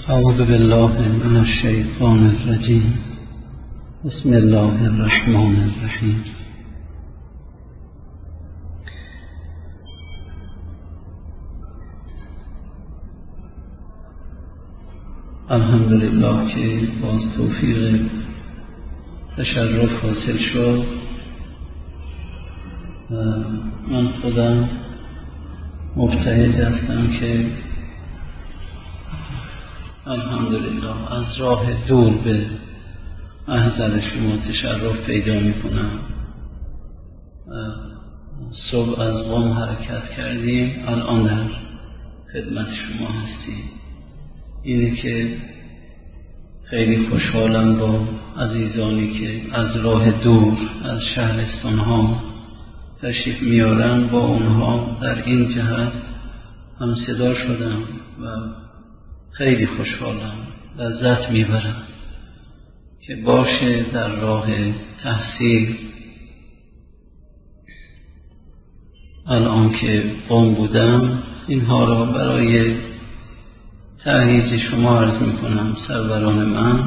اعوذ بالله من الشیطان الرجیم. بسم الله الرحمن الرحیم. الحمدلله که باز توفیق تشرف حاصل شد. من خودم مبتهج هستم که الحمدلله از راه دور به محضر شما تشرف پیدا می کنم. صبح از قم حرکت کردیم، الان در خدمت شما هستیم. اینه که خیلی خوشحالم با عزیزانی که از راه دور از شهرستان ها تشریف میارن، با اونها در این جهت هم صدا شدم و خیلی خوشحالم، لذت میبرم که باشه در راه تحصیل. الان که قم بودم اینها را برای تأیید شما عرض میکنم. سروران من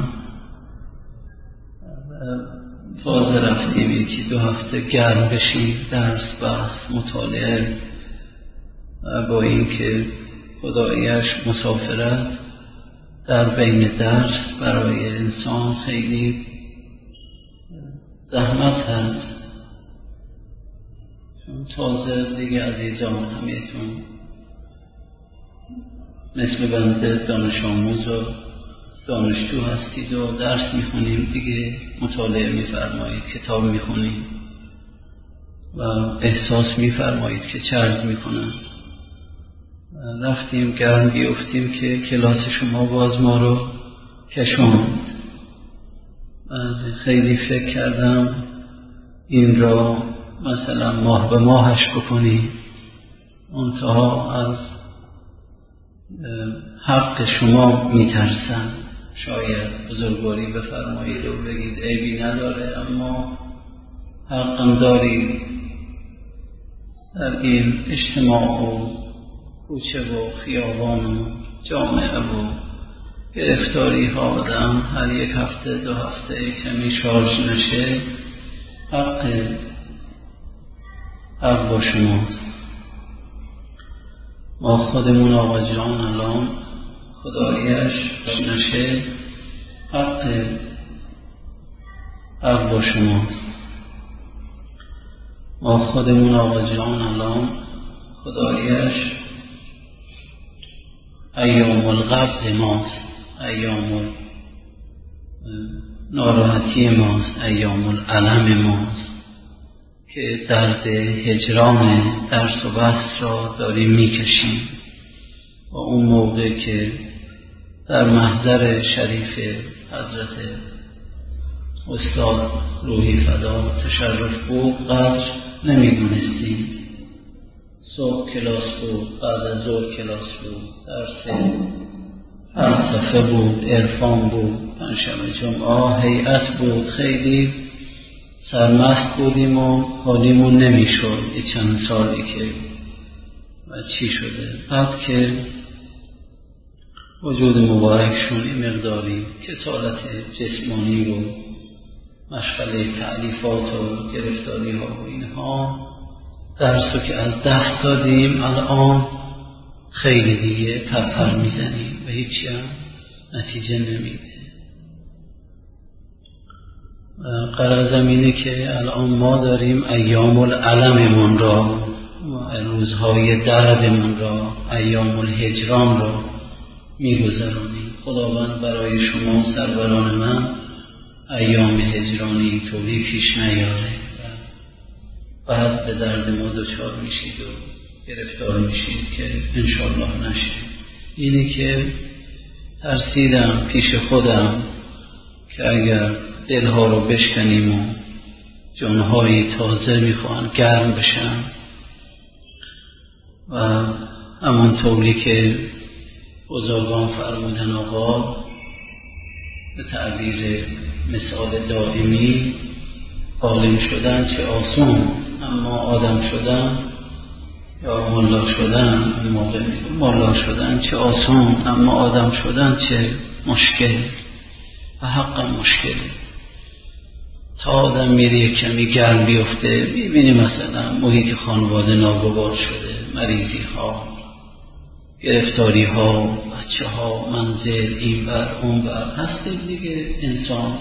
تازه رفتیم، یکی دو هفته گرم بشیم، درس بحث مطالعه، با اینکه خداییش مسافرت در بین درس برای انسان خیلی زحمت هست، چون تازه دیگه عزیزان همیتون مثل بنده دانش آموز و دانشجو هستید و درس میخونیم دیگه، مطالعه میفرمایید، کتاب میخونید و احساس میفرمایید که چه عرض میکنم. رفتیم گرم بیفتیم که کلاس شما باز ما رو کشوند. خیلی فکر کردم این را مثلا ماه به ماهش بکنیم، منتها از حق شما میترسم. شاید بزرگواری بفرمایید و بگید عیبی نداره، اما حقم دارید در این اجتماع و کوچه و خیابان و جامعه و گرفتاری ها آدم هر یک هفته دو هفته کمی شارژ نشه. حق با شماست. ما خودمون آقا جان الان خداییش نشه، حق با شماست. ما خودمون آقا جان الان خداییش ایام القبض ماست، ایام ناراحتی ماست، ایام الالم ماست که درد هجران درس و بحث را داریم میکشیم. و اون موقع که در محضر شریف حضرت استاد روحی فدا تشرف بود قدر نمیدونستیم. صبح کلاس بود، بعد از ظهر کلاس بود، درس فلسفه بود، عرفان بود، پنجشنبه جمعه هیئت بود. خیلی سرمست بودیم و حالیمون نمیشد. چند سالی که و چی شده، بعد که وجود مبارکشون این مقداری کسالت جسمانی و مشغله تعلیفات و گرفتاری ها و اینها، درسو که از دست دادیم الان خیلی دیگه پرپر میزنیم و هیچی هم نتیجه نمیده. غرضم اینه که الان ما داریم ایام الالممون را، روزهای دردمون را، ایام الهجران را میگذرانیم. خداوند برای شما سروران من ایام هجرانی طوری پیش نیاره، بعد به درد ما دچار میشید و گرفتار میشید که انشالله نشه. اینه که ترسیدم پیش خودم که اگر دلها رو بشکنیم و جانهای تازه میخوان گرم بشن و همونطوری که بزرگان فرمودن آقا به تعبیر مثال دائمی، عالم شدن چه آسون، اما آدم شدن یا ملا شدن، این موقع ملا شدن چه آسان، اما آدم شدن چه مشکل و حقا مشکله. تا آدم میره کمی گرم بیفته میبینی مثلا محیط خانواده ناگوار شده، مریضی ها، گرفتاری ها، بچه ها، منزل، این بر اون بر هسته دیگه. انسان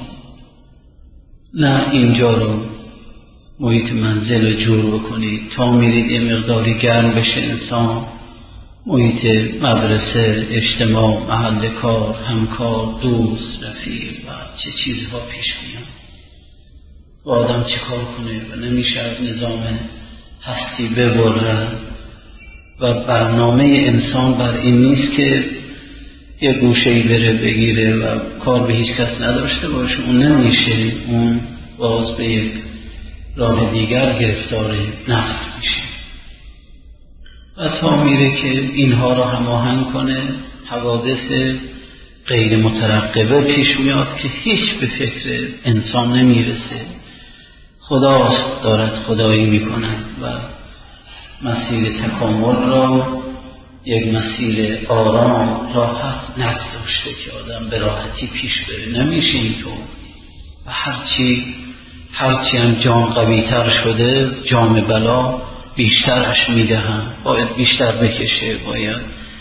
نه اینجا رو محیط منزل رو جور بکنید تا میرید یه مقداری گرم بشه انسان، محیط مدرسه، اجتماع، محل کار، همکار، دوست، رفیق و چه چیزها پیش میاد و آدم چه کار کنه و نمیشه از نظام هستی ببره. و برنامه انسان بر این نیست که یه گوشه‌ای بره بگیره و کار به هیچ کس نداشته باشه، اون نمیشه، اون باز به یک راه دیگر گرفتار نفس میشه و تا میره که اینها را هماهنگ کنه حوادث غیر مترقبه پیش میاد که هیچ به فکر انسان نمیرسه. خداست دارد خدایی میکند و مسیر تکامل را یک مسیر آرام راحت نگذاشته که آدم به راحتی پیش بره، نمیشه اینطور. و هرچی هم جام قوی تر شده جام بلا بیشترش میدهن، باید بیشتر بکشه، باید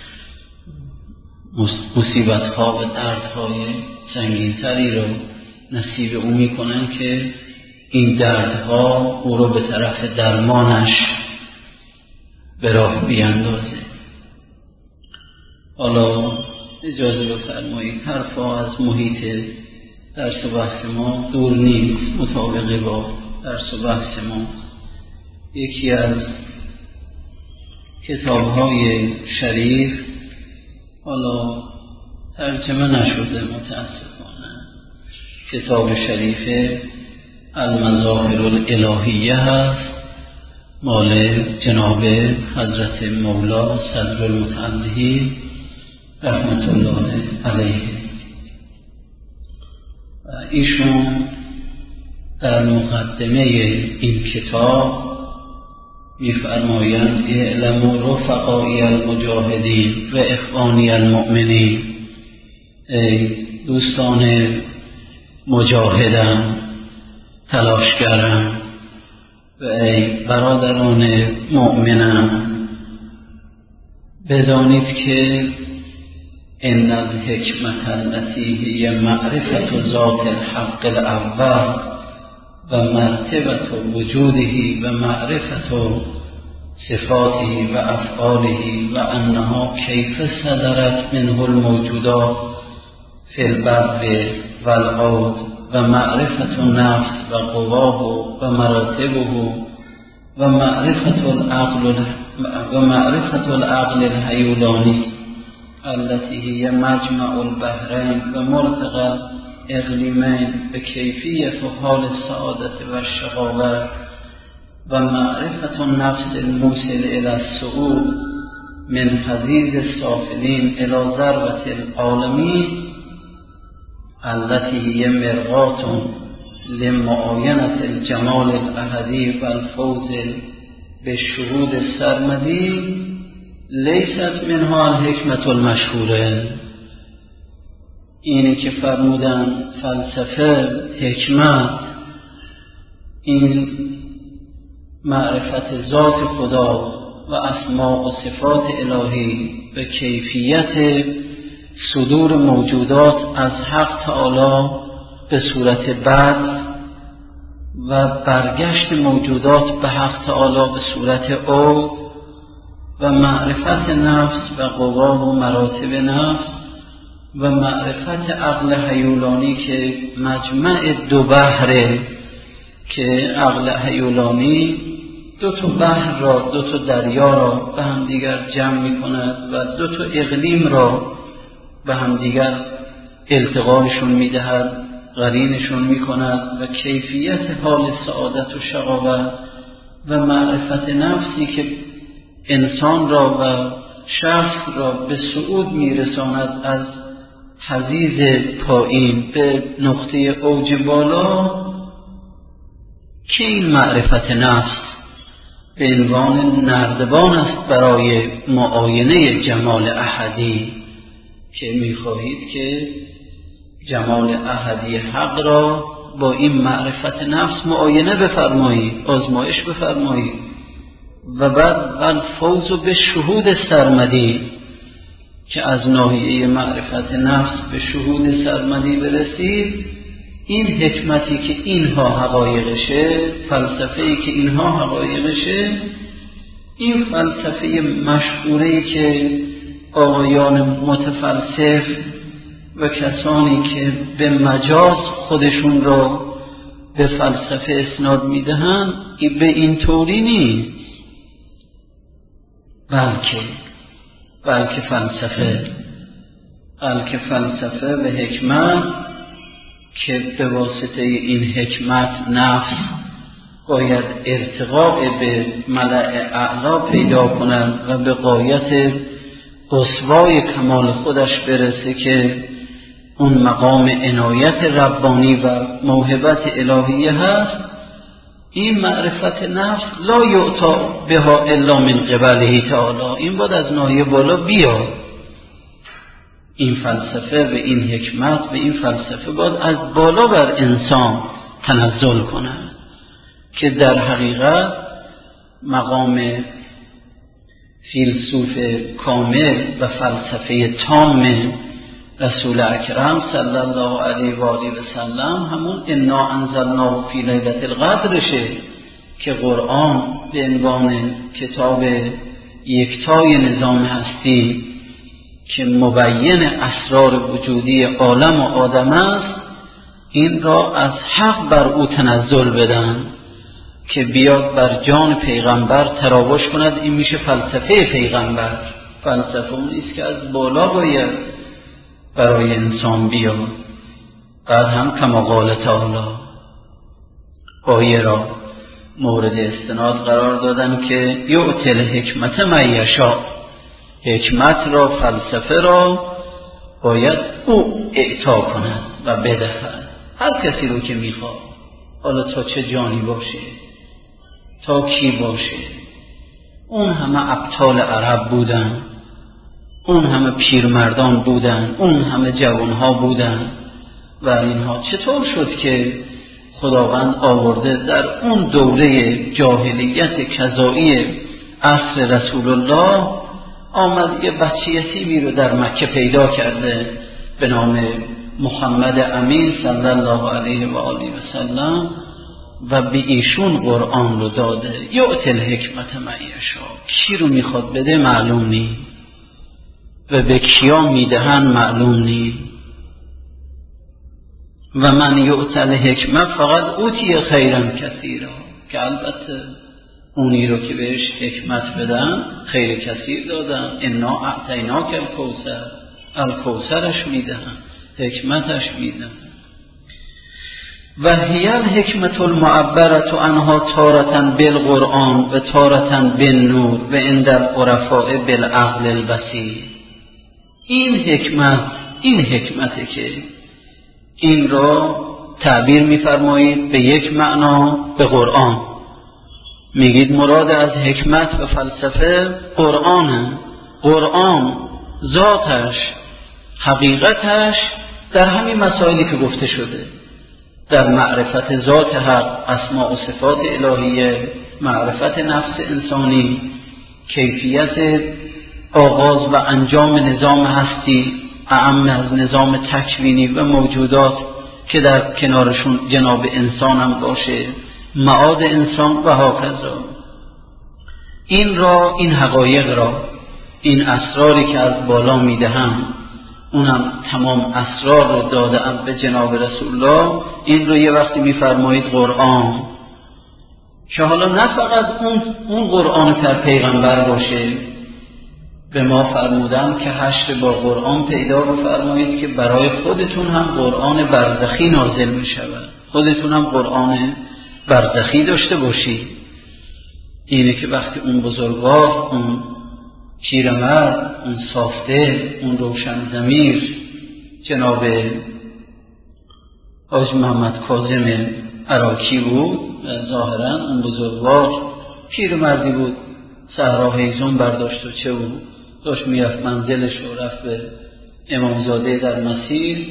مصیبت ها و دردهای سنگین تری رو نصیب او میکنن که این دردها او رو به طرف درمانش به راه بیاندازه. حالا اجازه بفرمایید حرفا از محیط درس و بحث ما دور نیست، مطابق با درس و بحث ما. یکی از کتاب‌های شریف، حالا ترجمه نشده متاسفانه، کتاب شریف المظاهر الالهیه هست، مال جناب حضرت مولا صدر المتعلی رحمت الله علیه. ایشون در مقدمه این کتاب می‌فرمایند اعلموا رفقای المجاهدین و اخوانی المؤمنین، ای دوستان مجاهدم، تلاشگرم و ای برادران مؤمنم، بدانید که ان الحکمت التي هی معرفت ذات الحق الاول و مرتبت وجوده و معرفت صفاته و افعاله و انها کیف صدرت منه الموجودات فی البر والعود و معرفت النفس و قواه و مراتبه و معرفت العقل الحیولانی التي هي مجمع البحرين و مرتقى اقلیمین به کیفیت و حال السعادت و الشقاوة و معرفت النفس الموصل الى الصعود من حضیض السافلین الى ذروة العالمین التي هي مرآة لمعاینة الجمال الاحدی و الفوز بالشهود السرمدی لیست منها الحکمت المشهوره. اینی که فرمودن فلسفه، حکمت، این معرفت ذات خدا و اسماء و صفات الهی و کیفیت صدور موجودات از حق تعالی به صورت بد و برگشت موجودات به حق تعالی به صورت عود و معرفت نفس و قوا و مراتب نفس و معرفت عقل حیولانی که مجمع دو بحره، که عقل حیولانی دو تا بحر را، دو تا دریا را به هم دیگر جمع می کند و دو تا اقلیم را به هم دیگر التقایشون می دهد، قرینشون می کند و کیفیت حال سعادت و شقاوت و معرفت نفسی که انسان را و شخص را به صعود می رساند از حضیض پایین به نقطه اوج بالا، که این معرفت نفس به عنوان نردبان است برای معاینه جمال احدی، که می‌خواهید که جمال احدی حق را با این معرفت نفس معاینه بفرمایید، آزمایش بفرمایید و بعد فوز به شهود سرمدی، که از ناحیه معرفت نفس به شهود سرمدی برسید. این حکمتی که اینها حقایقشه، فلسفه‌ای که اینها حقایقشه، این فلسفه مشهوره‌ای که آقایان متفلسف و کسانی که به مجاز خودشون را به فلسفه اسناد میدهند، به این طوری نیست، بلکه فلسفه و حکمت که به واسطه این حکمت نفس باید ارتقاء به ملأ اعلا پیدا کند و به غایت قصوای کمال خودش برسه که اون مقام عنایت ربانی و موهبت الهیه هست. این معرفت نفس لا یعطا بها الا من قبله تعالی، این باید از ناحیه بالا بیاد. این فلسفه و این حکمت و این فلسفه باید از بالا بر انسان تنزل کند، که در حقیقت مقام فیلسوف کامل و فلسفه تام رسول اکرم صلی الله علیه و آله و سلم همون انا انزلناه فی لیلة القدرشه، که قرآن به عنوان کتاب یکتای نظام هستی که مبین اسرار وجودی عالم و آدم است، این را از حق بر او تنزل بدن که بیاد بر جان پیغمبر تراوش کند. این میشه فلسفه پیغمبر. فلسفه اون است که از بالا باید برای انسان بیاد. بعد هم کما قال تعالی، آیه را مورد استناد قرار دادن که یؤتی الحکمت من یشاء، حکمت را، فلسفه را باید او اعطا کند و بدهد هر کسی رو که میخواد، حالا تا چه جانی باشه، تا کی باشه. اون همه ابطال عرب بودن، اون همه پیرمردان بودن، اون همه جوانها بودن، و اینها چطور شد که خداوند آورده در اون دوره جاهلیت کذایی عصر رسول الله، آمد یه بچه یتیمی رو در مکه پیدا کرده به نام محمد امین صلی الله علیه و آله و سلم، و به ایشون قرآن رو داده. یؤتی الحکمت من یشاء، کی رو میخواد بده معلوم نیست و به کیا میدهن معلوم نیست. و من یؤتی الحکمت فقط اوتی خیرا کثیرا، که البته اونی رو که بهش حکمت بدن خیر کثیر دادن. انا اعطیناک الکوثر، الکوثرش میدهن، حکمتش میدهن. و هی الحکمت المعبرة عنها تارة بالقرآن و تارة بالنور و عند العرفاء بالعقل البصیر. این حکمته که این را تعبیر می‌فرمایید به یک معنا به قرآن، میگید مراد از حکمت و فلسفه قرآنه. قرآن ذاتش، حقیقتش در همین مسائلی که گفته شده، در معرفت ذات حق، اسماء و صفات الهیه، معرفت نفس انسانی، کیفیت آغاز و انجام نظام هستی اعم از نظام تکوینی و موجودات که در کنارشون جناب انسان هم باشه، معاد انسان و هاکذا. این حقایق را، این اسراری که از بالا میدهم، اونم تمام اسرار رو دادم به جناب رسول الله. این رو یه وقتی میفرمایید قرآن، که حالا نه فقط اون قرآن که پیغمبر باشه، به ما فرمودن که حشر با قرآن پیدا بفرمایید که برای خودتون هم قرآن برزخی نازل می شود، خودتون هم قرآن برزخی داشته باشید. اینه که وقتی اون بزرگوار، اون پیرمرد، اون صافده، اون روشن ضمیر جناب حاج محمد کاظم عراقی بود، ظاهرا اون بزرگوار پیرمردی بود، صحرا هیزم برداشت و چه بود، داشت میرفت منزلش و رفت به امامزاده در مسیر.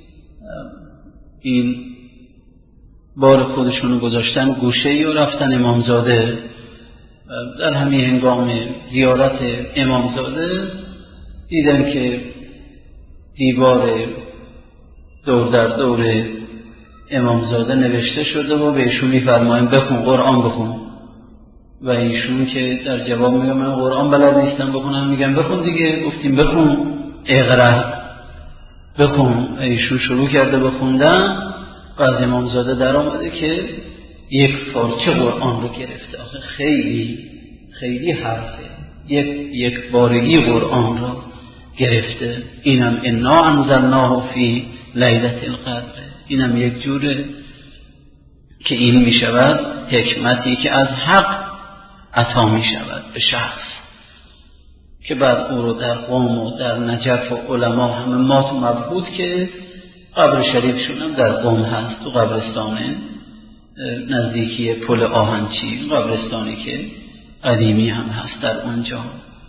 این بار خودشونو گذاشتن گوشه‌ای و رفتن امامزاده. در همین هنگام زیارت امامزاده دیدن که دیوار دور در دور امامزاده نوشته شده و بهشون میفرمایند بخون، قرآن بخون. و ایشون که در جواب میگه من قرآن بلد نیستم بخونم، میگن بخون دیگه. گفتیم بخون، اقرأ، بخون. ایشون شروع کرده بخوندن و از امامزاده در آمده که یک پارچه قرآن رو گرفته. آخه خیلی حرفه، یک بارگی قرآن رو گرفته. اینم انا انزلناه فی لیلة القدر. اینم یک جوره که این می شود حکمتی که از حق عطا می شود به شخص، که بعد او رو در قم و در نجف و علما همه مات و مبهوت که قبر شریفشون هم در قم هست، تو قبرستان نزدیکی پل آهنچی، قبرستانی که قدیمی هم هست در اونجا،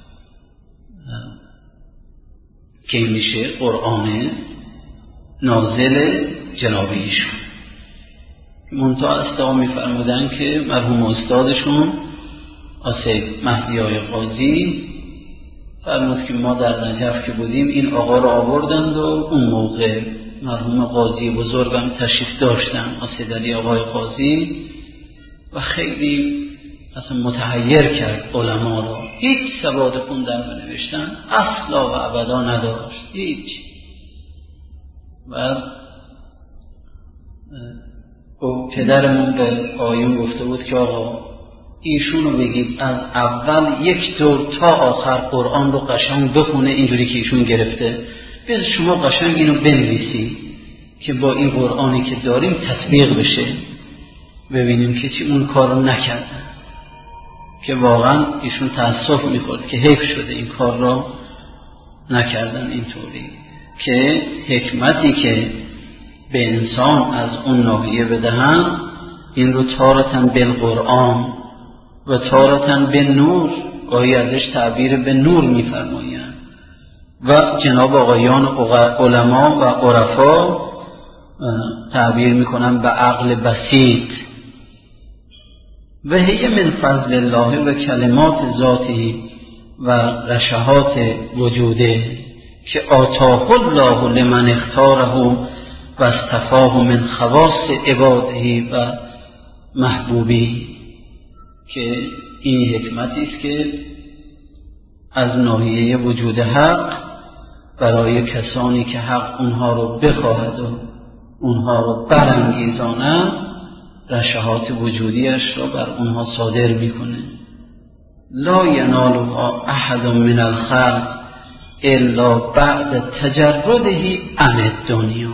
که میشه قرآن نازل جناب ایشون. منتها استا میفرمودن که مرحوم استادشون آسید مهدیای قاضی فرمود که ما در نجف که بودیم این آقا رو آوردند و اون موقع مرحوم قاضی بزرگم تشریف داشتن، آسید علی آقای قاضی، و خیلی اصلا متحیر کرد علما رو. هیچ سواد خوندن و نوشتن اصلا و ابدا نداشت، هیچ. و پدرمون به آیون گفته بود که آقا ایشونو بگید از اول یک دور تا آخر قرآن رو قشنگ بخونه اینجوری که ایشون گرفته، بذار شما قشنگ اینو بنویسی که با این قرآنی که داریم تطبیق بشه، ببینیم که چی اون کار رو نکردن. که واقعا ایشون تأسف میخورد که حیف شده این کار رو نکردن اینطوری، که حکمتی که به انسان از اون ناحیه بدهن این رو تارتن بالقرآن و تارتن به نور، گاهی ازش تعبیر به نور میفرمایند. و جناب آقایان علما و عرفا تعبیر میکنن به عقل بسیط. و هی من فضل الله و کلمات ذاتی و رشحات وجوده که آتاه الله لمن اختاره و اصطفاه من خواص عباده و محبوبی، که این حکمتی است که از ناحیه وجود حق برای کسانی که حق اونها رو بخواهد و اونها رو برانگیزاند رشحات وجودیش را بر اونها صادر میکنه. لا ینالها احد من الخلق الا بعد تجرده عن الدنیا.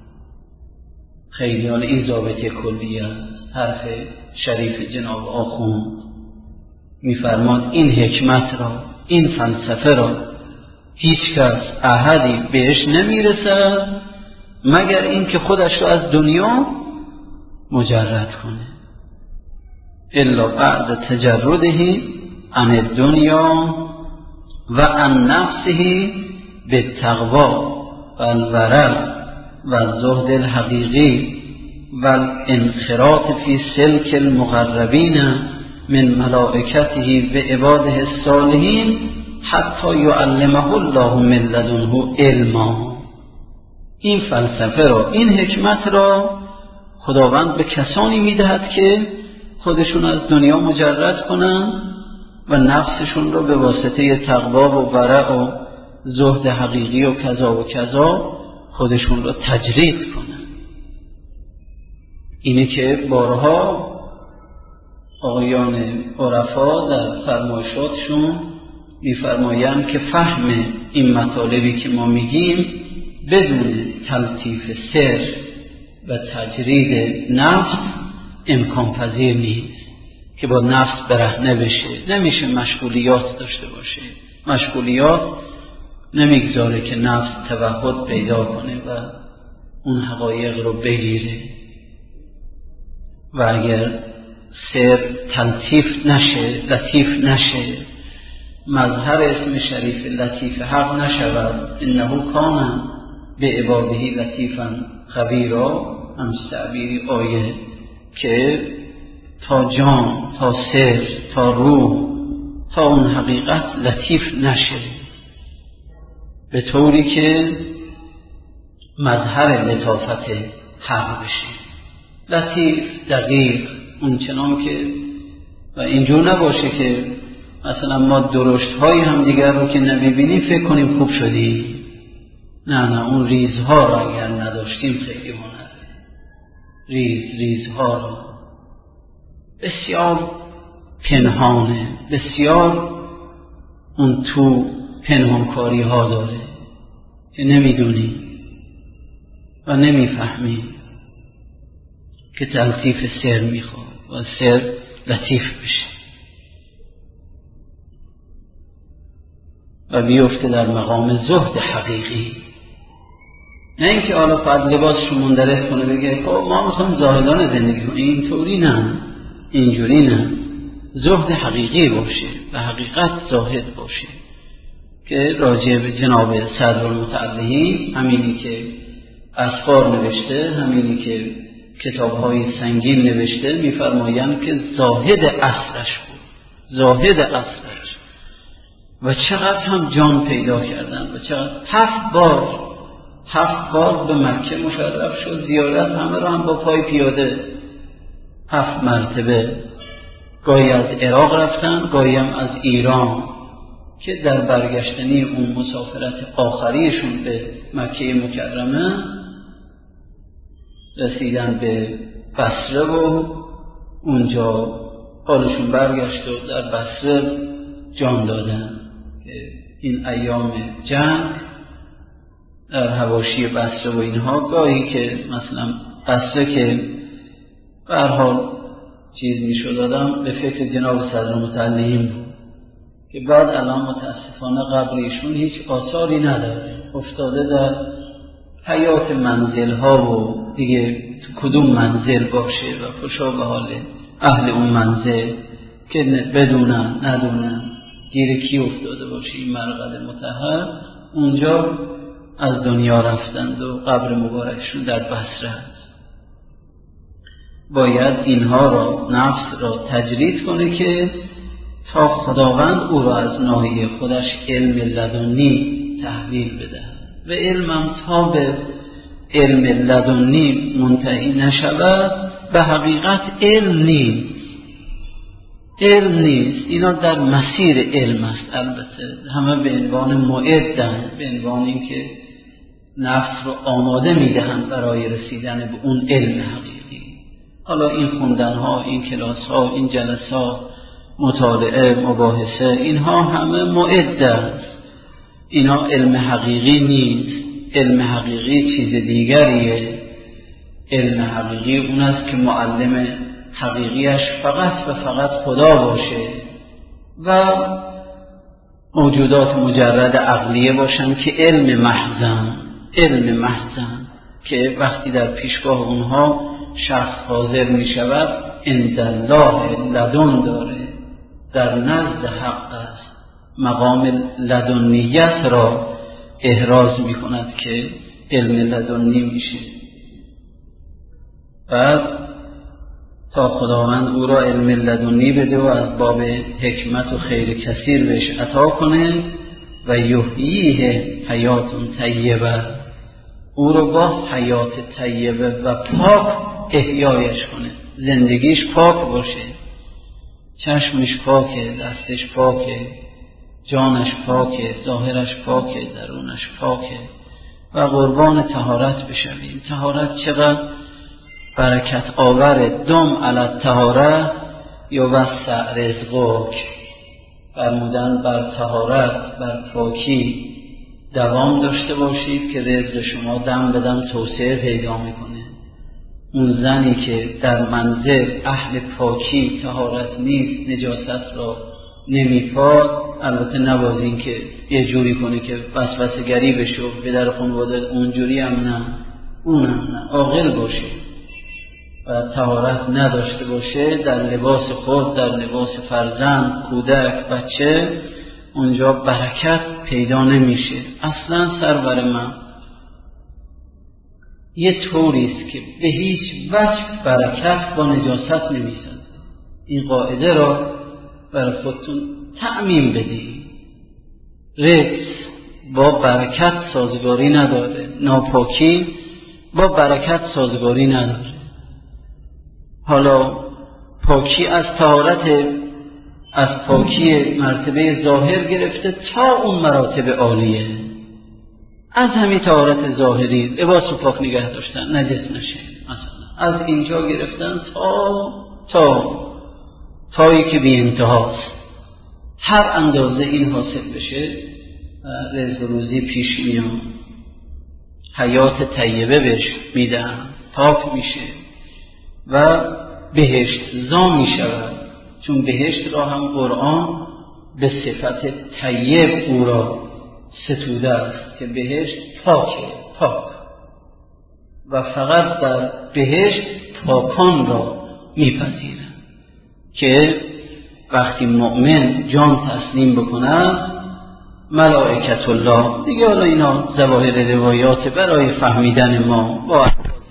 خیلی حال این ضابطه کلی است. حرف شریف جناب آخوند میفرماد این حکمت را، این فلسفه را هیچ کس احدی بهش نمیرسه مگر این که خودش را از دنیا مجرد کنه. الا بعد تجرده عن الدنیا و عن نفسه بالتقوی و الورع و الزهد الحقیقی و الانخراط فی سلک المقربین من ملائکته و عباده الصالحین حتی یعلمه الله من لدنه علما. این فلسفه را، این حکمت را خداوند به کسانی میدهد که خودشون از دنیا مجرد کنن و نفسشون را به واسطه تقوا و ورع و زهد حقیقی و کذا و کذا خودشون را تجرید کنن. اینه که بارها آقایان عرفا در فرمایشاتشون میفرمایند که فهم این مطالبی که ما میگیم بدون تلطیف سر و تجرید نفس امکان پذیر نیست، که با نفس برهنه بشه. نمیشه مشغولیات داشته باشه، مشغولیات نمیگذاره که نفس توحد پیدا کنه و اون حقایق رو بگیره. و اگر سر تلطیف نشه، لطیف نشه، مظهر اسم شریف لطیف حق نشود. انه کان به عباده لطیفا خبیرا، همچه تعبیری آیه که تا جان، تا سر، تا روح، تا اون حقیقت لطیف نشه، به طوری که مظهر لطافت حق بشه. لطیف، دقیق، اون چنان که و اینجور نباشه که مثلا ما درشت های هم دیگر رو که نمیبینیم فکر کنیم خوب شدی. نه، اون ریزها رو اگر نداشتیم خیلی هنره. ریزها رو بسیار پنهانه، بسیار اون تو پنهانکاری ها داره که نمیدونی و نمیفهمی که تلطیف سر میخواد و سر لطیف بشه و بیفته در مقام زهد حقیقی. نه اینکه حالا فقط لباسش رو منحرف کنه بگه خب ما میخوایم زاهدانه زندگی کنیم، اینطوری نه، اینجوری نه. زهد حقیقی باشه و حقیقت زاهد باشه که راجع به جناب صدرالمتعلهی، همینی که اسفار نوشته، همینی که کتاب‌های سنگین نوشته، می‌فرمایند که زاهد عصرش بود، زاهد عصرش، و چقدر هم جان پیدا کردن و چقدر 7 بار به مکه مشرف شد، زیارت همه رو هم با پای پیاده 7 مرتبه، گاهی از عراق رفتن، گاهی هم از ایران، که در برگشتنی اون مسافرت آخریشون به مکه مکرمه رسیدن به بصره و اونجا حالشون برگشت و در بصره جان دادن. این ایام جنگ در حواشی بصره و اینها، گاهی که مثلا بصره که به هر حال چیز میشد آدم به فکر جناب صدرالمتعلهی بود که بعد الان متاسفانه قبر ایشون هیچ آثاری نداره، افتاده در حیات منزل ها و دیگه تو کدوم منزل باشه و خوشا به حال اهل اون منزل که بدونن ندونن گیر کی افتاده باشه این مرقد مطهر، اونجا از دنیا رفتند و قبر مبارکشون در بصره است. باید اینها را، نفس را تجرید کنه که تا خداوند او را از ناحیه خودش علم لدنی تحویل بده و علمم تا به علم لدنی منتهی نشود به حقیقت علم نیست. اینا در مسیر علم است، البته همه به عنوان معدن، به عنوان اینکه نفس رو آماده میدهند برای رسیدن به اون علم حقیقی. حالا این خوندن ها، این کلاس ها، این جلسات، مطالعه، مباحثه، اینها همه معد است. اینا علم حقیقی نیست. علم حقیقی چیز دیگریه. علم حقیقی اون است که معلم حقیقیش فقط و فقط خدا باشه و موجودات مجرد عقلیه باشن که علم محضن که وقتی در پیشگاه اونها شخص حاضر می شود عند الله لدن داره، در نزد حق است، مقام لدنیت را احراز می کند که علم لدنی میشه. بعد تا خداوند او را علم لدنی بده و از باب حکمت و خیر کثیر بهش عطا کنه و یحییه حیات طیبه، او رو با حیات طیبه و پاک احیایش کنه، زندگیش پاک باشه، چشمش پاکه، دستش پاکه، جانش پاکه، ظاهرش پاکه، درونش پاکه و قربان طهارت بشویم. طهارت چقدر برکت آور. دم علی الطهاره یوسع رزقک، فرمودن بر طهارت، بر پاکی دوام داشته باشید که رزق شما دم به دم توسعه پیدا میکنه. اون زنی که در منزل اهل پاکی طهارت نیست، نجاست را نمیپاد، البته نبازین که یه جوری کنه که وسوسه گری بشه و پدر خانواده اونجوری هم نه، اونم نه، عاقل باشه. و طهارت نداشته باشه در لباس خود، در لباس فرزند، کودک، بچه، اونجا برکت پیدا نمیشه. اصلا سرور من یه طوریست که به هیچ وجه برکت با نجاست نمیسازه. این قاعده را برای خودتون تعمیم بدید. رجس با برکت سازگاری نداره، ناپاکی با برکت سازگاری نداره. حالا پاکی از طهارت، از پاکی مرتبه ظاهر گرفته تا اون مراتب عالیه. از همین طهارت ظاهری، لباس رو پاک نگه داشتن، نجس نشه مثلا، از اینجا گرفتن تایی که بی انتهاست. هر اندازه این حاصل بشه رزق روزی پیش میاد، حیات طیبه بهش میدن، پاک میشه و بهشت زا میشود. چون بهشت را هم قرآن به صفت طیب او را ستوده است که بهشت پاکه، پاک، و فقط در بهشت پاکان را میپذیرند که وقتی مؤمن جان تسلیم بکند ملائکت الله، دیگه حالا اینا ظواهر روایات برای فهمیدن ما با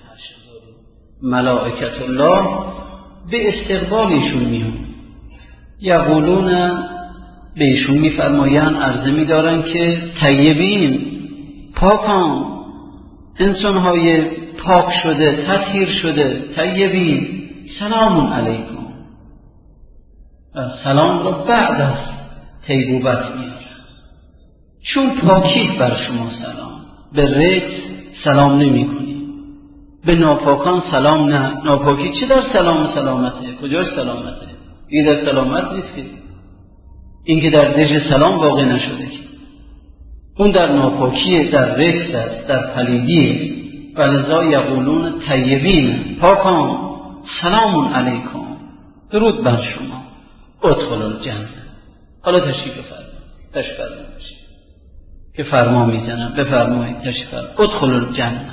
ملائکت الله به استقبالشون میان، یقولون، به ایشون میفرمایند، عرضه میدارن که طیبین، پاکان، انسانهای پاک شده، تطهیر شده، طیبین، سلام علیکم. سلام را بعد از طیبوبت میارن، چون پاکید بر شما سلام. به رجس سلام نمی کنی، به ناپاکان سلام نه. ناپاکی چه در سلام و سلامته؟ کجاش سلامته؟ این در سلامت نیست که، این که در دژ سلام واقع نشده که، اون در ناپاکی، در رجس است، در پلیدیه. ولذا یقولون طیبین، پاکان، سلام علیکم، درود بر شما، ادخلوا الجنه. حالا تشریف فرمایید که فرما میزنم، بفرمایید تشریف فرمایید، ادخلوا الجنه.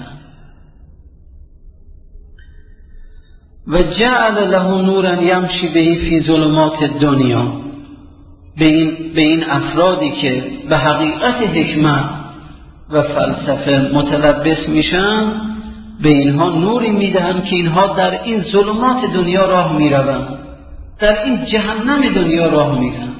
و جعل له نورا یمشی به فی ظلمات الدنیا. به این افرادی که به حقیقت حکمت و فلسفه متلبس میشن، به اینها نوری میدهند که اینها در این ظلمات دنیا راه میروند، در این جهنم دنیا راه میرن،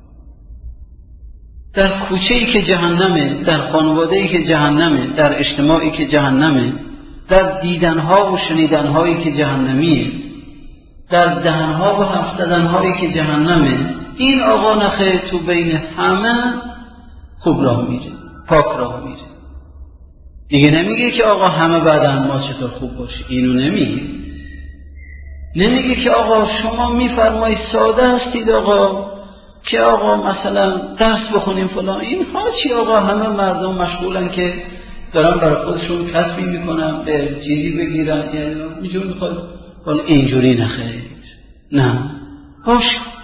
در کوچه‌ای که جهنمه، در خانواده‌ای که جهنمه، در اجتماعی که جهنمه، در دیدنها و شنیدنهایی که جهنمیه، در دهنها و حرف زدنهایی که جهنمه. این آقا نخه تو بین همه خوب راه میره، پاک راه میره. دیگه نمیگه که آقا همه بعدن ما چطور خوب باشی، اینو نمیگه. نمیگه که آقا شما میفرمایید ساده هستید آقا، که آقا مثلا درس بخونیم فلان. این ها چی آقا؟ همه مردم مشغولن که دارن برای خودشون کسبی میکنن، به چیزی بگیرن، اینجور میخواد. ولی اینجوری نخیر، نه، باش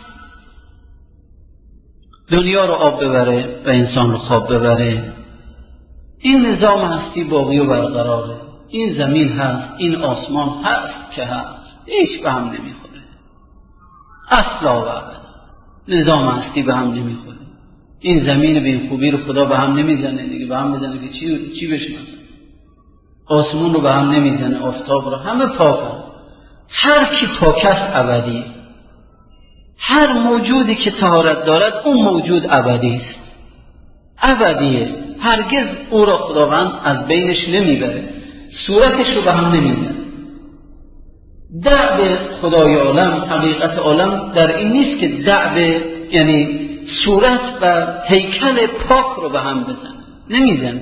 دنیا رو آب ببره و انسان رو خواب ببره. این نظام هستی باقی و برقراره. این زمین هست، این آسمان هست که هست، هیچ به هم نمیخوره اصلا و ابدا. نظام هستی به هم نمیخوره. این زمین به این خوبی رو خدا به هم نمیزنه دیگه، به هم میزنه که چی بشناسه. آسمون رو به هم نمیزنه، آفتاب رو، همه پاکن. هر کی پاک است ابدی. هر موجودی که طهارت دارد اون موجود ابدی است، ابدیه. هرگز او را خداوند از بینش نمیبره، صورتش رو به هم نمیزنه. دعو خدای عالم، حقیقت عالم در این نیست که دعو یعنی صورت و هیکل پاک رو به هم بزنه، نمیزنه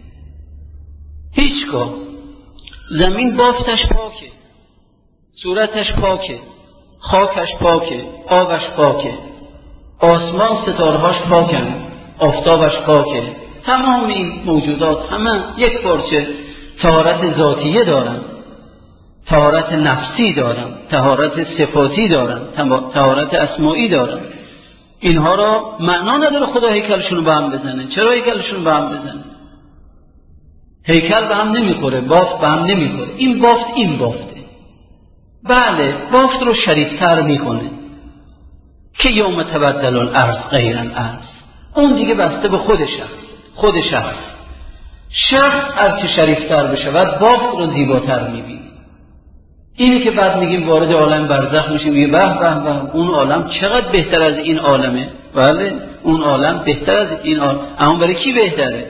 هیچگاه. زمین بافتش پاکه، صورتش پاکه، خاکش پاکه، آبش پاکه، آسمان ستارهاش پاکن، آفتابش پاکه. تمام این موجودات همه یک پارچه طهارت ذاتیه دارن، طهارت نفسی دارن، طهارت صفاتی دارن، طهارت اسماعی دارن. اینها را معنا نداره خدا هیکلشون رو به هم بزنه. چرا هیکلشون رو به هم بزنه؟ هیکل به هم نمیخوره، بافت به هم نمیخوره. این بافت این بافته. بله بافت رو شریفتر میکنه که یوم تبدل الارض غیر الارض. اون دیگه بسته به خود شخص هرچی شریفتر بشه و بافت رو زیباتر میبینه. اینی که بعد میگیم وارد عالم برزخ میشیم میگه به به به اون عالم چقدر بهتر از این عالمه. بله اون عالم بهتر از این عالم، اما برای کی بهتره؟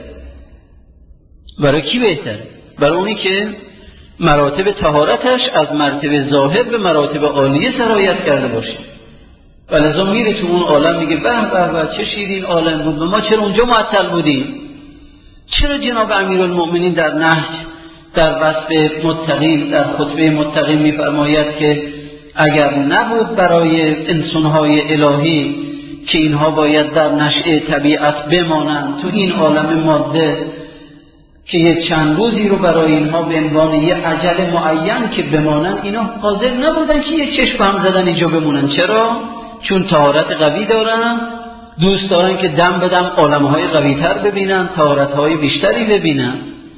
برای اونی که مراتب طهارتش از مرتبه ظاهر به مراتب عالیه سرایت کرده باشه. ولذا میره تو اون عالم میگه به به به چه شیرین عالم بود و ما چرا اونجا معطل بودیم. چرا جناب امیرالمؤمنین در نهج در وصف متقین در خطبه متقین میفرماید که اگر نبود برای انسانهای الهی که اینها باید در نشأه طبیعت بمانند تو این عالم ماده که یک چند روزی رو برای اینها به عنوان یه اجل معین که بمانن، اینا حاضر نبودن که یه چشم هم زدن اینجا بمونن. چرا؟ چون طهارت قوی دارن، دوست دارن که دم به دم عالمهای قوی تر ببینن، طهارتهای بیشتری ببینن.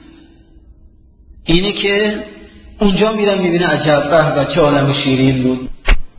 اینی که اونجا میرن میبینه عجب به چه عالم شیرین بود.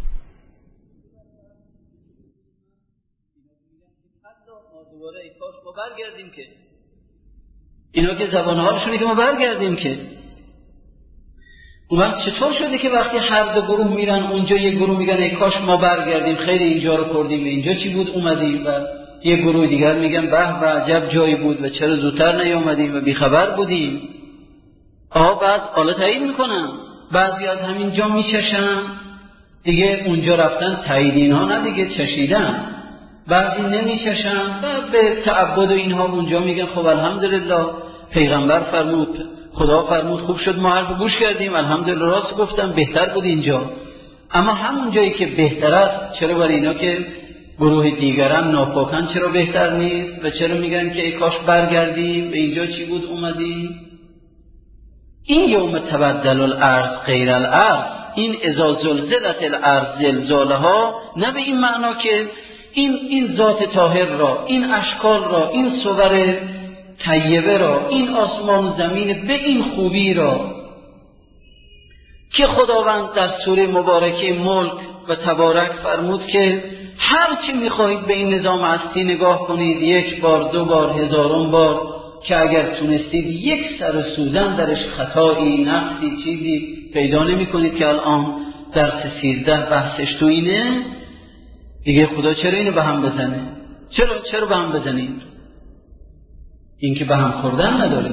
دوباره ای کاش ما برگردیم که اینا که زبان حالشونه که ما برگردیم که. اون وقت چطور شده که وقتی هر دو گروه میرن اونجا یک گروه میگن ای کاش ما برگردیم خیلی اینجا رو کردیم اینجا چی بود اومدیم، و یک گروه دیگر میگن به به عجب جایی بود و چرا زودتر نیومدیم و بیخبر بودیم. بعد حالا تایید میکنم بعضی از همین جا میچشن دیگه اونجا رفتن تایید اینها نه دیگه چشیدن، بعضی نمیچشن و به تعبد اینها اونجا میگن خب الحمدلله پیغمبر فرمود خدا فرمود خوب شد ما حرف گوش کردیم الحمدلله راست گفتم بهتر بود اینجا. اما همون جایی که بهتر است چرا برای اینا که گروه دیگران ناپاکن چرا بهتر نیست و چرا میگن که ای کاش برگردیم به اینجا چی بود اومدیم. این یوم تبدل الارض غیر الارض، این اذا زلزلت الارض زلزالها، نه به این معنا که این ذات طاهر را، این اشکال را، این صور طیبه را، این آسمان و زمین به این خوبی را که خداوند در سوره مبارکه ملک و تبارک فرمود که هر چی میخواهید به این نظام هستی نگاه کنید، 1 بار 2 بار 1000 بار، که اگر تونستید یک سر سوزن درش خطایی نقصی چیزی پیدا نمی کنید که الان درس 13 بحثش تو اینه دیگه. خدا چرا اینو به هم بزنه؟ چرا به هم بزنید؟ این که به هم خوردن نداره.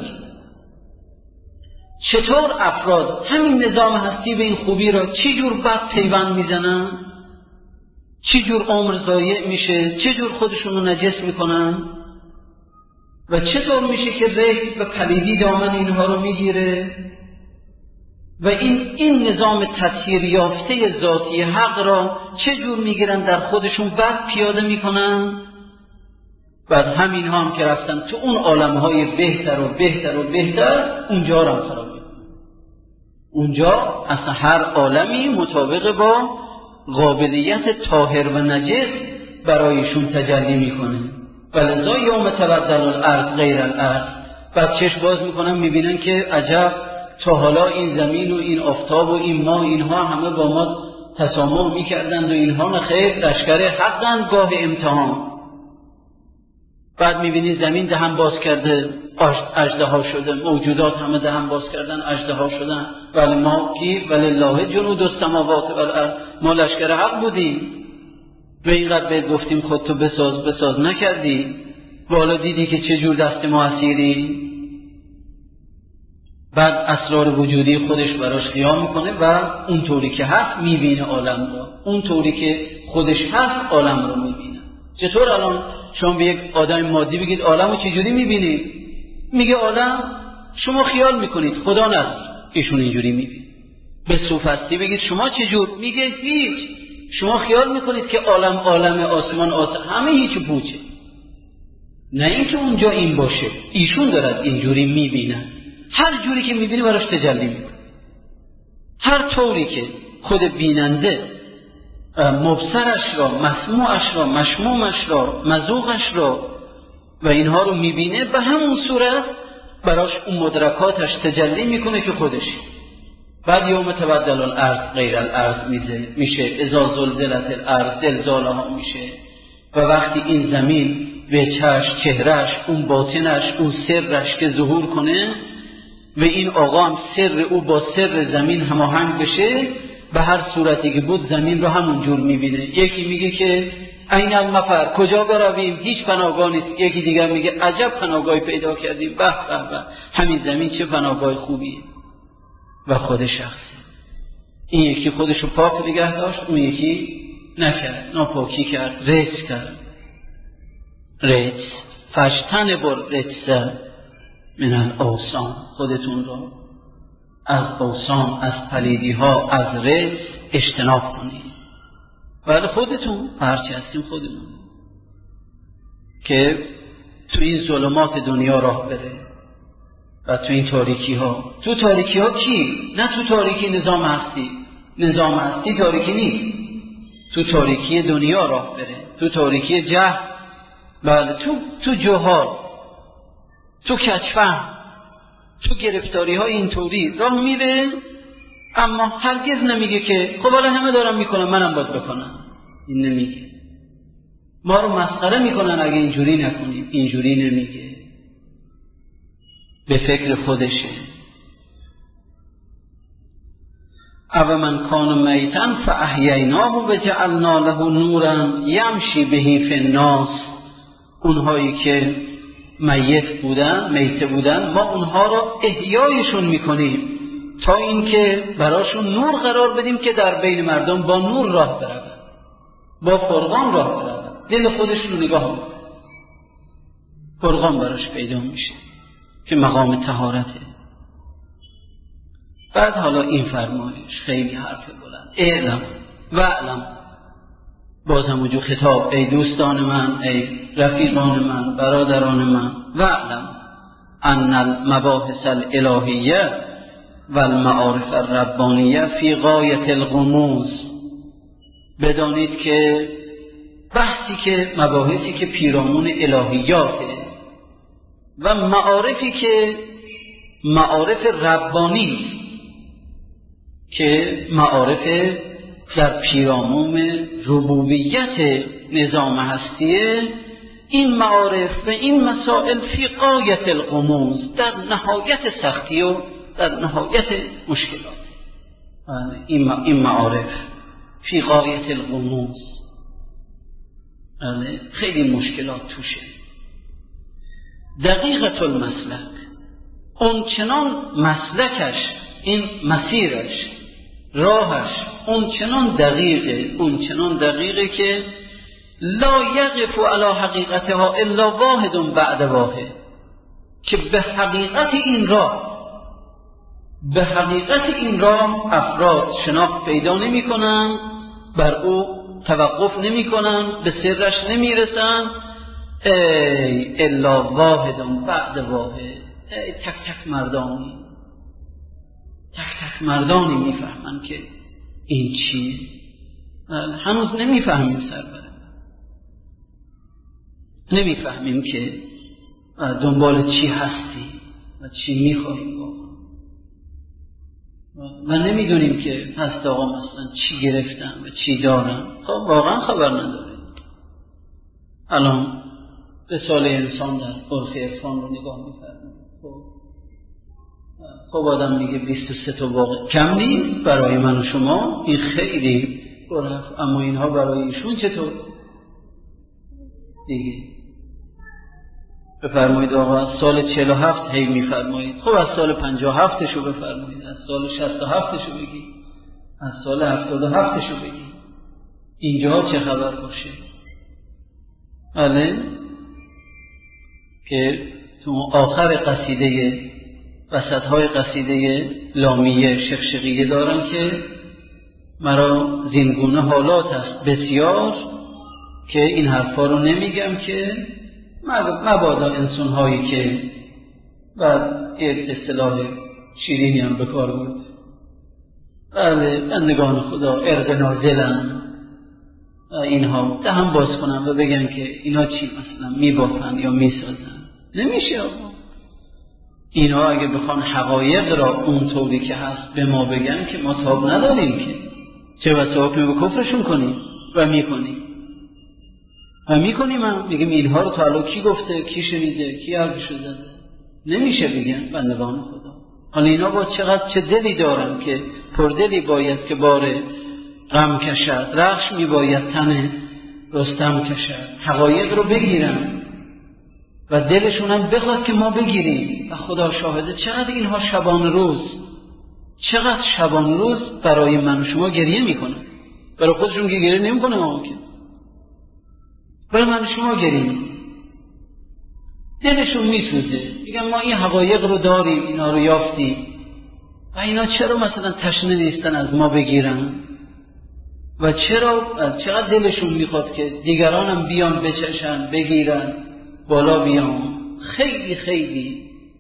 چطور افراد همین نظام هستی به این خوبی را چی جور بد پیوند میزنن، چی جور عمر ضایع میشه، چه جور خودشون رو نجس میکنن و چطور میشه که ریح و پلیدی دامن اینها رو میگیره و این نظام تطهیر یافته ذاتی حق را چه جور میگیرن در خودشون بد پیاده میکنن. بعد همین ها هم که رفتن تو اون عالمهای بهتر و بهتر و بهتر اونجا را هم خراب میکنن. اونجا اصلا هر عالمی مطابق با قابلیت طاهر و نجس برایشون تجلی میکنه. ولذا یوم تبدل الارض غیر الارض، بعد چشم باز میکنن میبینن که عجب تا حالا این زمین و این آفتاب و این ماه اینها همه با ما تسامح میکردند و اینها نخیر لشکر حقاً گاه امتحان. بعد میبینی زمین دهن باز کرده اژدها شده، موجودات همه دهن باز کردن اژدها شدن. ولی ما کی ولله جنود السماوات والارض، ما لشکر حق بودیم و اینقدر بهت گفتیم خودتو بساز نکردی، بالا دیدی که چه جور دست ما اسیری. بعد اسرار وجودی خودش براش قیام میکنه و اونطوری که هست میبینه عالم را، اونطوری که خودش هست عالم را میبینه. چطور الان شما به یک آدم مادی بگید عالم رو چجوری میبینید؟ میگه عالم شما خیال میکنید خدا نه، ایشون اینجوری میبینه. به صوفستی بگید شما چجور؟ میگه هیچ، شما خیال میکنید که عالم آسمان همه هیچ بوچه، نه اینکه اونجا این باشه، ایشون دارد اینجوری میبینه. هر جوری که میبینه براش تجلی میکنه، هر طوری که خود بیننده مبصرش را، مسموعش را، مشمومش را، مذوقش را و اینها رو میبینه، به همون صورت براش اون مدرکاتش تجلی میکنه که خودش. بعد یوم تبدل الارض غیر الارض میشه، اذا زلزلت الارض زلزالها میشه. و وقتی این زمین به چهرش، اون باطنش، اون سرش که ظهور کنه و این آقا هم سر او با سر زمین هماهنگ بشه، به هر صورتی که بود زمین رو همون جور میبینه. یکی میگه که این المفر، کجا برویم، هیچ پناهگاه نیست. یکی دیگر میگه عجب پناهگاهی پیدا کردیم، به به به، همین زمین چه پناهگاه خوبیه. و خود شخصی، این یکی خودشو پاک نگه داشت، اون یکی نکرد، ناپاکی کرد، رجس کرد. رجس فشتن بر رجس من الاوثان، خودتون رو از اوثان، از پلیدی ها، از رجس اجتناب کنید. ولی خودتون هرچی هستیم خودمون که تو این ظلمات دنیا راه بره و تو این تاریکی ها. تو تاریکی ها کی؟ نه تو تاریکی نظام هستی. نظام هستی تاریکی نیست. تو تاریکی دنیا راه بره، تو تاریکی جهل، بله، تو جهال، تو کچفهم، تو گرفتاری های اینطوری راه میره. اما هرگز نمیگه که خب حالا همه دارن میکنن منم باید بکنم. این نمیگه. ما رو مسخره میکنن اگه اینجوری نکنیم. اینجوری نمیگه، به فکر خودشه. او من کان میتن فاحییناه و جعلنا له نورا یمشی به فی الناس. اونهایی که میت بودن ما اونها رو احیایشون میکنیم تا اینکه براشون نور قرار بدیم که در بین مردم با نور راه برود، با فرقان راه برود. دل خودشون رو نگاه میکنه، فرقان براش پیدا میشه که مقام طهارته. بعد حالا این فرمایش خیلی حرف بلند. اعلم و اعلم، باز همونجور خطاب، ای دوستان من، ای رفیقان من، برادران من، و اعلم ان المباحث الالهیه و المعارف الربانیه فی غایت الغموض. بدانید که بحثی که مباحثی که پیرامون الهیاته و معارفی که معارف ربانی که معارف در پیرامون ربوبیت نظام هستیه، این معارف و این مسائل فی غایت الغموض، در نهایت سختی و در نهایت مشکلات. این معارف فی غایت الغموض، خیلی مشکلات توشه. دقیقت المسلک، اون چنان مسلکش، این مسیرش، راهش اون چنان دقیقه که لا یقف علی حقیقتها الا واحد بعد واحد، که به حقیقت این راه افراد شناخت پیدا نمی کنن، بر او توقف نمی کنن، به سرش نمی رسن. الا واحد بعد واحد، تک تک مردانی میفهمن که این چیه. هنوز نمیفهمیم سربره، نمیفهمیم که دنبال چی هستی و چی میخواهیم و نمیدونیم که هست آقا مثلا چی گرفتن و چی دارن. خب واقعا خبر نداریم. الان به سال انسان در عرف عرفان رو نگاه می‌کنیم. خب آدم میگه 23 تا واقع کم نیست برای من و شما، این خیلی گرفت، اما اینها برای ایشون چطور دیگه؟ بفرمایید آقا از سال 47 هی میفرمایید، خب از سال 57 شو بفرمایید، از سال 67 شو بگید، از سال 77 شو بگید، اینجا چه خبر باشه. بله که تو آخر قصیده، وسطهای قصیده لامیه شخشقیه دارم که مرا زینگونه حالات است بسیار که این حرفا رو نمیگم که مبادا انسان هایی که بعد یک اصطلاح شیرینی هم بکار بود، بله بندگان خدا ارق نازلن، اینها دهن باز کنن و بگن که اینا چی مثلا میبافن یا میسازن. نمیشه آقا، اینا اگه بخوان حقایق را اونطوری که هست به ما بگن که ما تاب نداریم که چه بسا حکم به کفرشون کنیم و میکنیم هم میگیم اینها رو تا الان کی گفته، کی شنیده، کی حرفشو زده؟ نمیشه بگن بندگان خدا. حالا اینا با چه دلی دارن که پردلی باید که بار غم کشد، رخش میباید تن رستم کشد، حقایق رو بگیرن و دلشون هم بخواد که ما بگیریم. و خدا شاهده چقدر اینها شبان روز برای من و شما گریه میکنن. برای خودشون که گریه نمیکنه ممکن، برای من و شما گریه میکنن، دلشون میسوزه، میگن ما این حقایق رو داریم، اینا رو یافتیم و اینا چرا مثلا تشنه نیستن از ما بگیرن و چقدر دلشون میخواد که دیگران هم بیان بچشن بگیرن بالا بیان. خیلی خیلی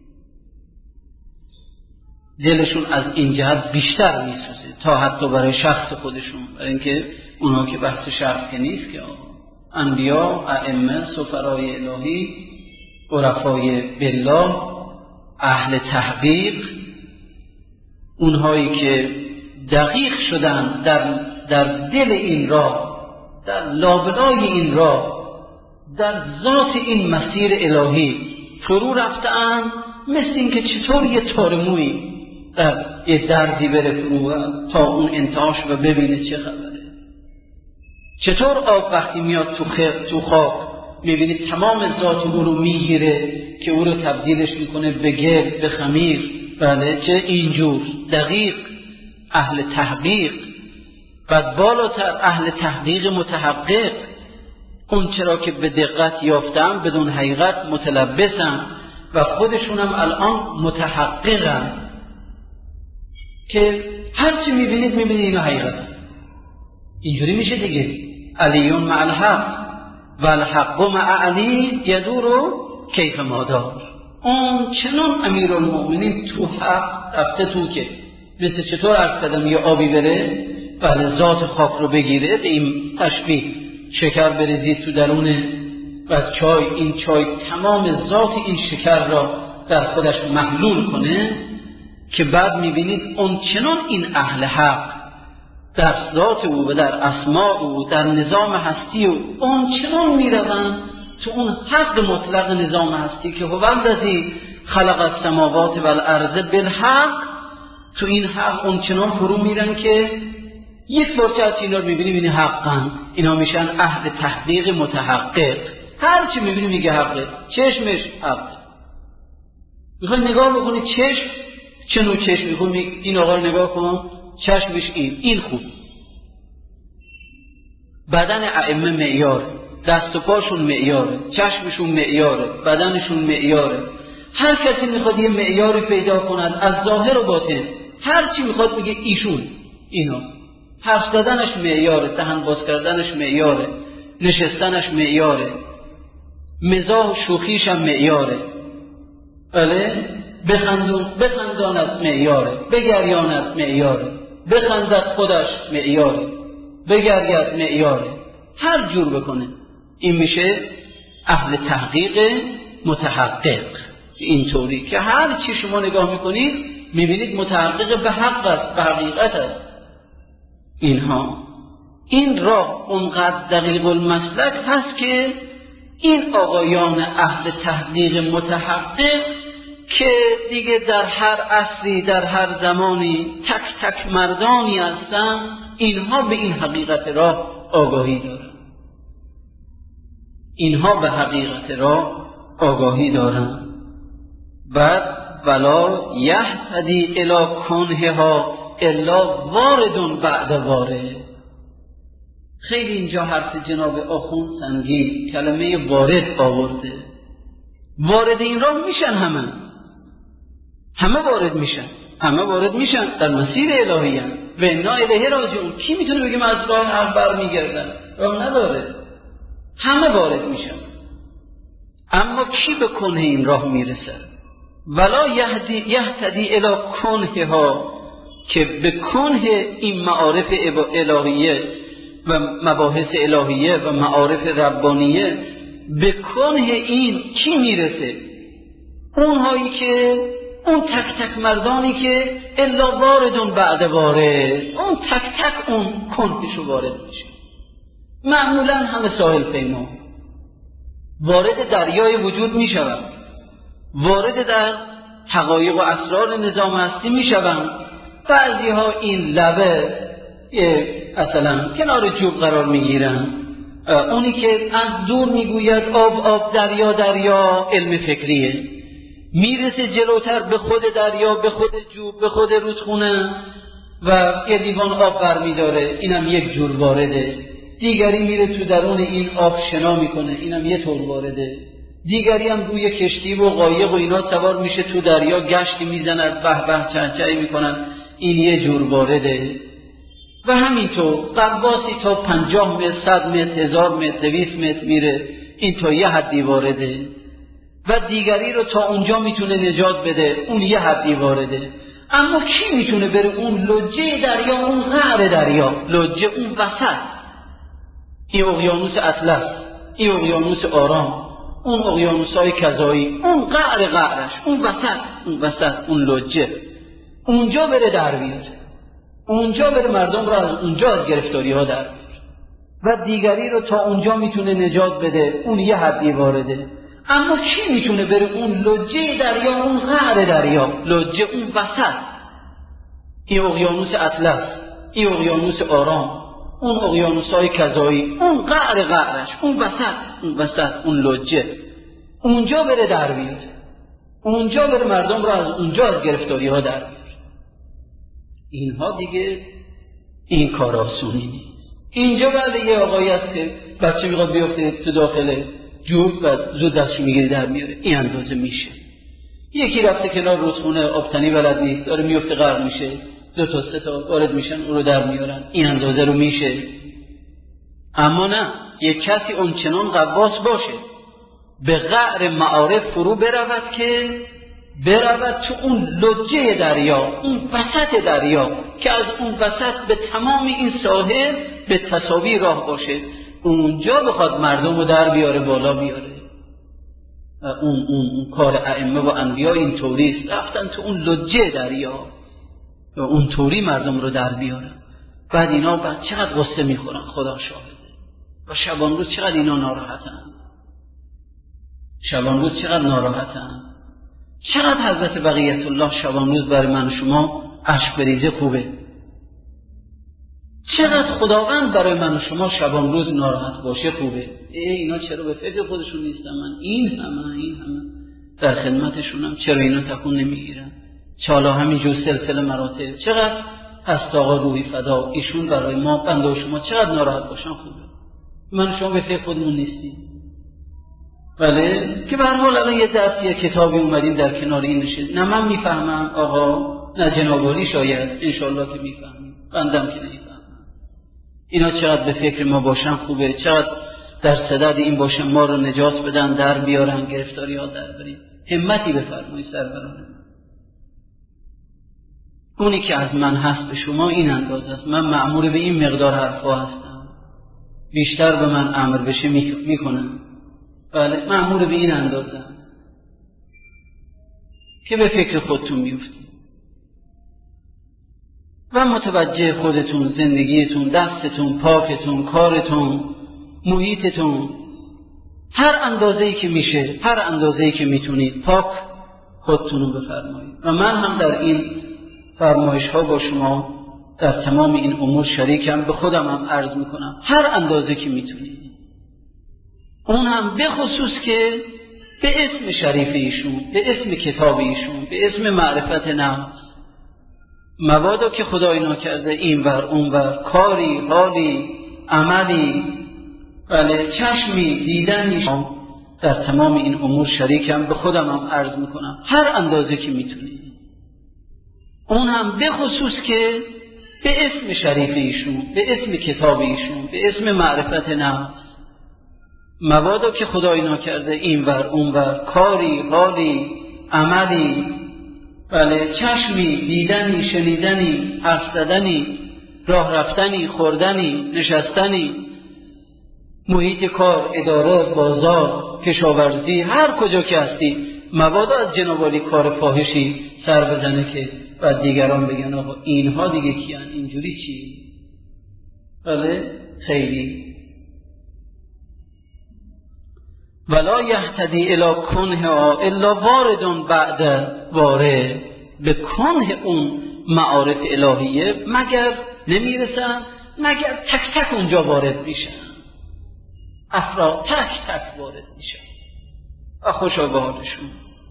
دلشون از این جهت بیشتر میسوزه تا حتی برای شخص خودشون، برای اینکه اونا که بحث شخص که نیست که انبیا، ائمه، سفرای الهی، عرفای بالله، اهل تحقیق، اونهایی که دقیق شدن در دل این راه، در لابلای این راه، در ذات این مسیر الهی فرو رفتن، مثل این که چطور یه تارمویی در یه درزی بره فرو تا اون انتهاش و ببینه چه خبره. چطور آب وقتی میاد تو خاک میبینید تمام ذات او رو میگیره که او رو تبدیلش میکنه به گل، به خمیر. بله، چه اینجور دقیق اهل تحقیق، بعد بالاتر اهل تحقیق متحقق، اون چرا که به دقت یافتم بدون حقیقت متلبسم و خودشونم الان متحققم که هرچی میبینید اینا حقیقت. اینجوری میشه دیگه. علیون مع الحق و الحق مع علی یدور کیف مادار. اون چنان امیرالمؤمنین تو حق رفته تو که مثل چطور عرض کردم یه آبی بره بله ذات خاک رو بگیره، به این تشبیه شکر بریزید تو درونه و این چای تمام ذات این شکر را در خودش محلول کنه که بعد میبینید اون چنان این اهل حق در ذات او و در اسماء او در نظام هستی او اون چنان میروند تو اون حق مطلق نظام هستی که هو الذی خلق السماوات والارض بالحق. تو این حق اون چنان فرو میرن که یک بار که از اینا رو میبینیم این حقن، اینا میشن اهل تحقیق متحقق. هر چی میبینیم میگه حقه، چشمش حق. میخوای نگاه بکنی چشم چه نوع چشم، میخوای این آقا رو نگاه کن چشمش این خوب. بدن ائمه معیاره، دست و پاشون معیاره، چشمشون معیاره، بدنشون معیاره. هر کسی میخواد یه معیاری پیدا کند از ظاهر و باطن، هر چی میخواد بگه ایشون. اینا حرف زدنش معیاره، دهن باز کردنش معیاره، نشستنش معیاره، مزاح و شوخیش هم معیاره. بله، بخنداند معیاره، بگریاند معیاره، بخندد خودش معیاره، بگرید معیاره، هر جور بکنه. این میشه اهل تحقیق متحقق. اینطوری که هر چی شما نگاه میکنید میبینید متحقق به حق است، به حقیقت است. اینها این راه اونقدر دقیق المسلک هست که این آقایان اهل تحقیق متحقق که دیگه در هر عصری در هر زمانی تک تک مردانی هستن، اینها به این حقیقت راه آگاهی دارن. اینها به حقیقت راه آگاهی دارن. بعد ولا یهتدی الی کنهها الا واردون بعد وارد. خیلی اینجا حرف جناب آخوند سنگین، کلمه وارد آورده. وارد این راه میشن، همه وارد میشن در مسیر الهی هم. و انا الیه راجعون. کی میتونه بگه من از راه حق برمیگردم؟ راه نداره، همه وارد میشن. اما کی به کنه این راه میرسه؟ ولا یهتدی الی کنهها، که به کنه این معارف الهیه و مباحث الهیه و معارف ربانیه، به کنه این کی میرسه؟ اونهایی که اون تک تک مردانی که الا واردون بعد وارد، اون تک تک اون کنفشو وارد میشه. معمولا همه ساحل پیما وارد دریای وجود میشوند، وارد در حقایق و اسرار نظام هستی میشوند. بعضی ها این لبه مثلا کنار جوب قرار میگیرن، اونی که از دور میگوید آب آب دریا دریا علم فکریه، میرسه جلوتر به خود دریا، به خود جوب، به خود رودخونه و یه لیوان آب برمیداره، اینم یک جور وارده. دیگری میره تو درون این آب شنا میکنه، اینم یه طور وارده. دیگری هم روی کشتی و قایق و اینا سوار میشه تو دریا، گشتی میزند، به به چهچهی میکنن، این یه جور وارده. و همینطور غواصی تا 50 متر، 100 متر، 1000 متر، 200 متر میره، این تا یه حدی وارده. و دیگری رو تا اونجا میتونه نجات بده، اون یه حدی وارده. اما کی میتونه بره اون لجه دریا، اون قعر دریا، لجه اون وسط، این اقیانوس اطلس، این اقیانوس آرام، اون اقیانوس‌های کذایی، اون قعر قعرش، اون وسط، اون لجه، اونجا بره در بیاد، اونجا بره مردم رو از اونجا از گرفتاری ها در بیاد. و دیگری رو تا اونجا میتونه نجات بده، اون یه حدی وارده. اما کی میتونه بره اون لجه دریا، اون قعر دریا، لجه اون وسط، این اقیانوس اطلس، این اقیانوس آرام، اون اقیانوس‌های کذایی، اون قعر قعرش، اون وسط، اون لجه، اونجا بره در بیاد، اونجا بره مردم رو از اونجا از گرفتاری ها در بیاد. اینها دیگه این کار آسونی نیست. اینجا بعد یه آقایی هست که بچه میخواد بیفته تو داخل جوب و زود دستشو میگیره در میاره، این اندازه میشه. یکی رفته کنار رودخونه، آبتنی بلد نیست، داره میفته غرق میشه، 2 تا 3 تا وارد میشن او رو در میارن، این اندازه رو میشه. اما نه، یک کسی اونچنان غواص باشه به قعر معارف فرو برود که برود تو اون لجه دریا، اون وسط دریا که از اون وسط به تمام این ساحل به تساوی راه باشه، اونجا بخواد مردم رو در بیاره، بالا بیاره. اون کار ائمه و انبیا این طوریست، رفتن تو اون لجه دریا و اون طوری مردم رو در بیاره. بعد اینا بعد چقدر غصه میخورن، خدا شاهده. و شبان روز چقدر اینا ناراحتن، شبان روز چقدر ناراحتن. چقدر حضرت بقیت الله شبان روز برای من شما اشک بریزه خوبه. چقدر خداوند برای من شما شبان روز ناراحت باشه خوبه. اینا چرا به فکر خودشون نیستن؟ من این همه در خدمتشونم، چرا اینا تکون نمیگیرن؟ چالا همینجور سلسله مراتب. چقدر هست آقا روحی فدا، ایشون برای ما بنده و شما چقدر ناراحت باشن خوبه. من شما به فکر خودمون نیستیم. بله که به هر حال الان یه درس یه کتابی اومدیم در کنار این نشید. نه من میفهمم آقا، نه جنابالی شاید، انشالله که میفهمیم، بندم که نمیفهمم. اینا چقدر به فکر ما باشن خوبه، چقدر در صدد این باشن ما رو نجات بدن، در بیارن، گرفتاری ها در بریم. همتی بفرمایید سروران. اونی که از من هست به شما این اندازه است. من مأمور به این مقدار حرفا هستم، بیشتر به من امر بشه میکنم. بله مأمور به این اندازه که به فکر خودتون میفتید و متوجه خودتون، زندگیتون، دستتون، پاکتون، کارتون، محیطتون، هر اندازه‌ای که میشه، هر اندازه‌ای که میتونید پاک خودتون رو بفرمایید. و من هم در این فرمایش ها با شما در تمام این امور شریکم، به خودم هم عرض میکنم هر اندازه که میتونید. اون هم به خصوص که به اسم شریف ایشون، به اسم کتاب ایشون، به اسم معرفت نفس، مبادا که خدای ناکرده این ور اون ور، کاری، حالی، عملی، بله چشمی، دیدنی، در تمام این امور شریکم، به خودم هم عرض میکنم هر اندازه که میتونید. اون هم به خصوص که به اسم شریف ایشون، به اسم کتاب ایشون، به اسم معرفت نفس، مبادا که خدای ناکرده این ور اون ور، کاری، حالی، عملی، بله چشمی، دیدنی، شنیدنی، حرف زدنی، راه رفتنی، خوردنی، نشستنی، محیط کار، اداره، بازار، کشاورزی، هر کجا که هستی، مبادا از جناب عالی کار فاحشی سر بزنه که بعد دیگران بگن آقا اینها دیگه کیان، اینجوری چی؟ بله خیلی. ولا یهتدی الی کنه الا واردون بعد وارد، به کنه اون معارف الهیه مگر نمیرسن، مگر تک تک اونجا وارد میشن، افراد تک تک وارد میشن و خوشا به حالشون.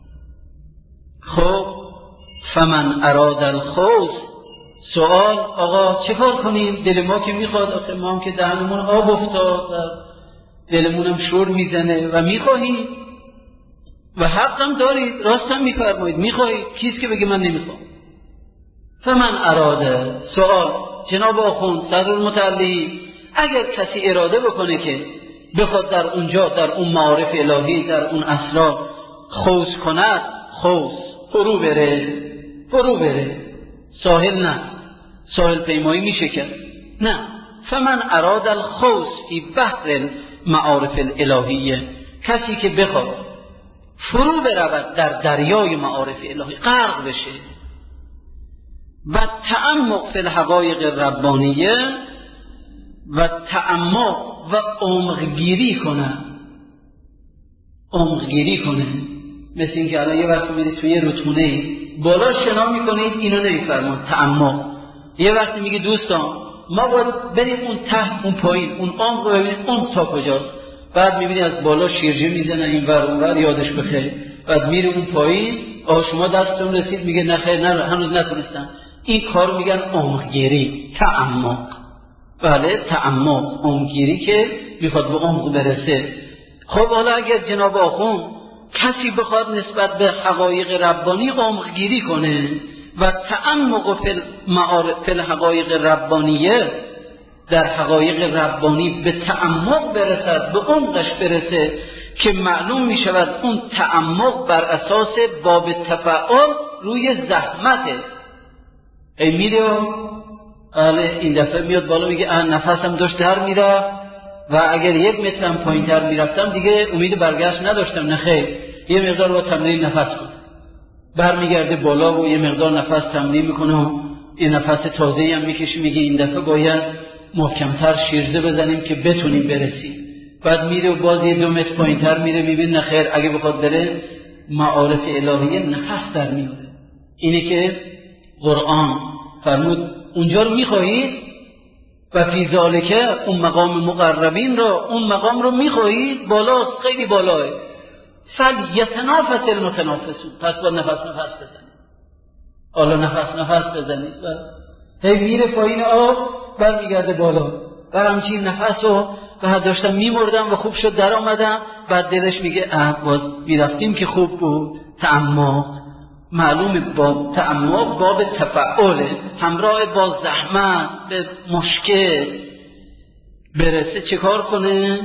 خب فمن اراد الخوض، سوال آقا چه کار کنیم؟ دل ما که میخواد، آخه ما هم که دهنمون آب افتاد، دلمونم شور میزنه و میخواهیم و حقم دارید، راستم میفرمایید، میخواهید، کیست که بگه من نمیخوام؟ فمن اراده، سوال جناب آخوند صدرالمتعلی، اگر کسی اراده بکنه که بخواد در اونجا، در اون معارف الهی، در اون اسرار خوض کند، خوض فرو بره، ساحل نه، ساحل پیمایی میشه کرد، نه. فمن اراد الخوض فی بحر المعارف الالهیه، کسی که بخواد فرو برود در دریای معارف الهی، غرق بشه و تعمق فی الحقایق الربانیه و تعمق و عمقگیری کنه، مثل این که الان یه وقت میرید توی رودخونه بالا شنا میکنید، اینو نمیفرمان تعمق. یه وقتی میگه دوستان ما باید بریم اون ته، اون پایین، اون عمق رو ببینید اون تا کجاست، بعد میبینید از بالا شیرجه میزنه این ور اون ور، یادش بخیر، بعد میره اون پایین، شما دستتون رسید، میگه نه خیر، نه هنوز نتونستم. این کار میگن عمقگیری، تعمق. بله تعمق، عمقگیری که میخواد به عمق برسه. خب حالا اگر جناب آخوند کسی بخواد نسبت به حقایق ربانی عمقگیری کنه و تعمق فی الحقایق ربانیه، در حقایق ربانی به تعمق برسد، به عمقش برسه، که معلوم می شود اون تعمق بر اساس باب تفاعل روی زحمته. ای میره بله این دفعه میاد بالا میگه نفسم داشت در میره و اگر 1 مترم پایین تر میرفتم دیگه امید برگشت نداشتم، نه خیر، یه مقدار با تمرین نفس کن، برمیگرده بالا و یه مقدار نفس تمرین میکنه و یه نفس تازه‌ای هم میکشه، میگه این دفعه باید محکمتر شیرجه بزنیم که بتونیم برسیم. بعد میره و باز یه 2 متر پایین تر میره، میبینه خیر اگه بخواد بره معارف الهیه نفس در میاره. اینه که قرآن فرمود اونجا رو میخواهید و فی ذالکه، اون مقام مقربین رو، اون مقام رو میخواهید، بالاست، خیلی بالاه، فلیتنافس المتنافسون، پس با نفس بزنید. حالا نفس بزنید و هی میره پایین آب، برمیگرده بالا، همچین نفس رو بعد داشتم میمردم و خوب شد در آمدم، بعد دلش میگه باز میرفتیم که خوب بود. تعمق معلومه، با تعمق باب تفاعل همراه با زحمت به مشکل برسه، چه کار کنه؟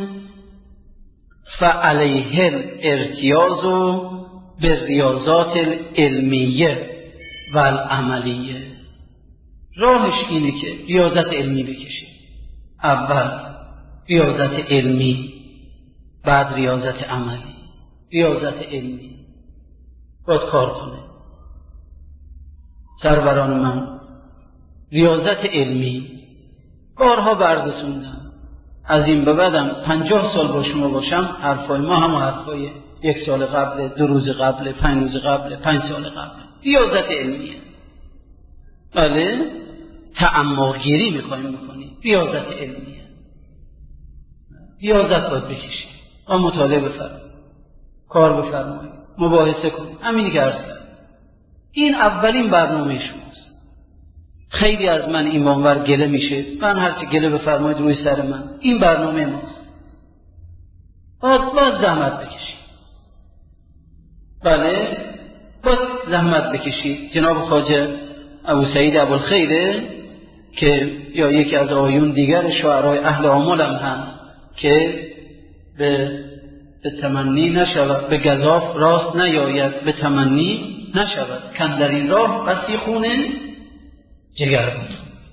فعلیه الارتیاض به ریاضات العلمیه و العملیه. راهش اینه که ریاضت علمی بکشه، اول ریاضت علمی، بعد ریاضت عملی. ریاضت علمی باید کار کنه. سروران من، ریاضت علمی بارها بررسوندم، از این به بعدم 50 سال با شما باشم، حرفای ما هم حرفای 1 سال قبل، 2 روز قبل، 5 روز قبل، 5 سال قبل. ریاضت علمیه. بله تعمق گیری میخوایم بکنیم، ریاضت علمیه. ریاضت باید بکشیم، مطالعه بفرمایید، کار بفرمایید، مباحثه کنید. همینی که عرض کردم، این اولین برنامه شماست. خیلی از من این منور گله میشه، من هرچی گله بفرمایید روی سر من، این برنامه ماست. باید زحمت بکشید. بله باید زحمت بکشید. جناب خواجه ابو سعید ابوالخیره که یا یکی از آیون دیگر شاعرای اهل آمل هم هست که به تمنی نشود، به گزاف راست نیاید، به تمنی نشود، کن در این راه بسی خونه جگر بود.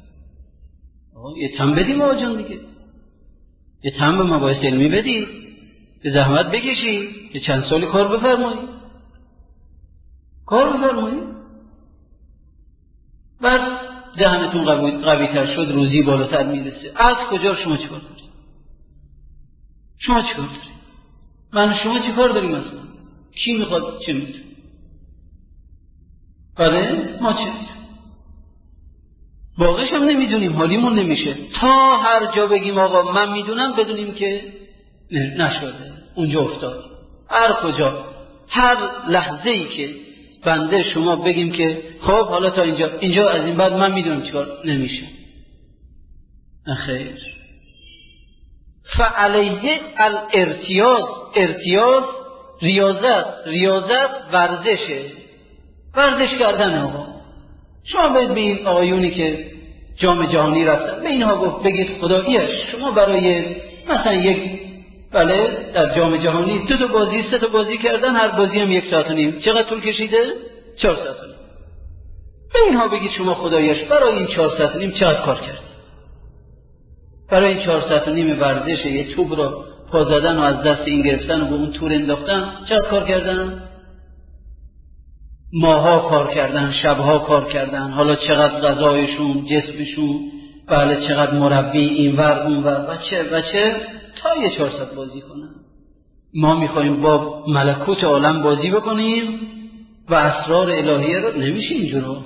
یه تم بدیم آقا جان دیگه، یه تم به مباحث علمی بدیم، به زحمت بکشید، یه چند سالی کار بفرمایید. بعد دهنتون قوی تر شد، روزی بالاتر میرسه. از کجا شما چیکار دارید؟ شما چیکار دارید؟ من شما چیکار داریم اصلا؟ کی میخواد چه میتونه؟ بله ما چه میتونیم؟ باقیش هم نمیدونیم، حالیمون نمیشه تا هر جا بگیم آقا من میدونم، بدونیم که نشده، اونجا افتاد. هر کجا، هر لحظه ای که بنده شما بگیم که خب حالا تا اینجا از این بعد من میدونم چیکار، نمیشه. خیر. فعلیه ارتیاض ریاضت ورزش کردن. آقا شما باید به این آقایونی که جام جهانی رفتن به اینها گفت بگید خداییش شما برای مثلا بله در جام جهانی 2 بازی 3 بازی کردن، هر بازی هم 1.5 ساعت، چقدر طول کشیده؟ 4 ساعت. به اینها بگید شما خداییش برای این 4 ساعت چقدر کار کرد؟ برای این 4 ساعت ورزش یه توپ رو پا زدن و از دست این گرفتن و به اون تور انداختن چقدر کار کردن؟ ماها کار کردن، شبها کار کردن، حالا چقدر غذایشون، جسمشون، بله چقدر مربی اینور اونور، بچه تا یه 4 ساعت بازی کنن. ما میخوایم با ملکوت عالم بازی بکنیم و اسرار الهیه رو نمیشه اینجور.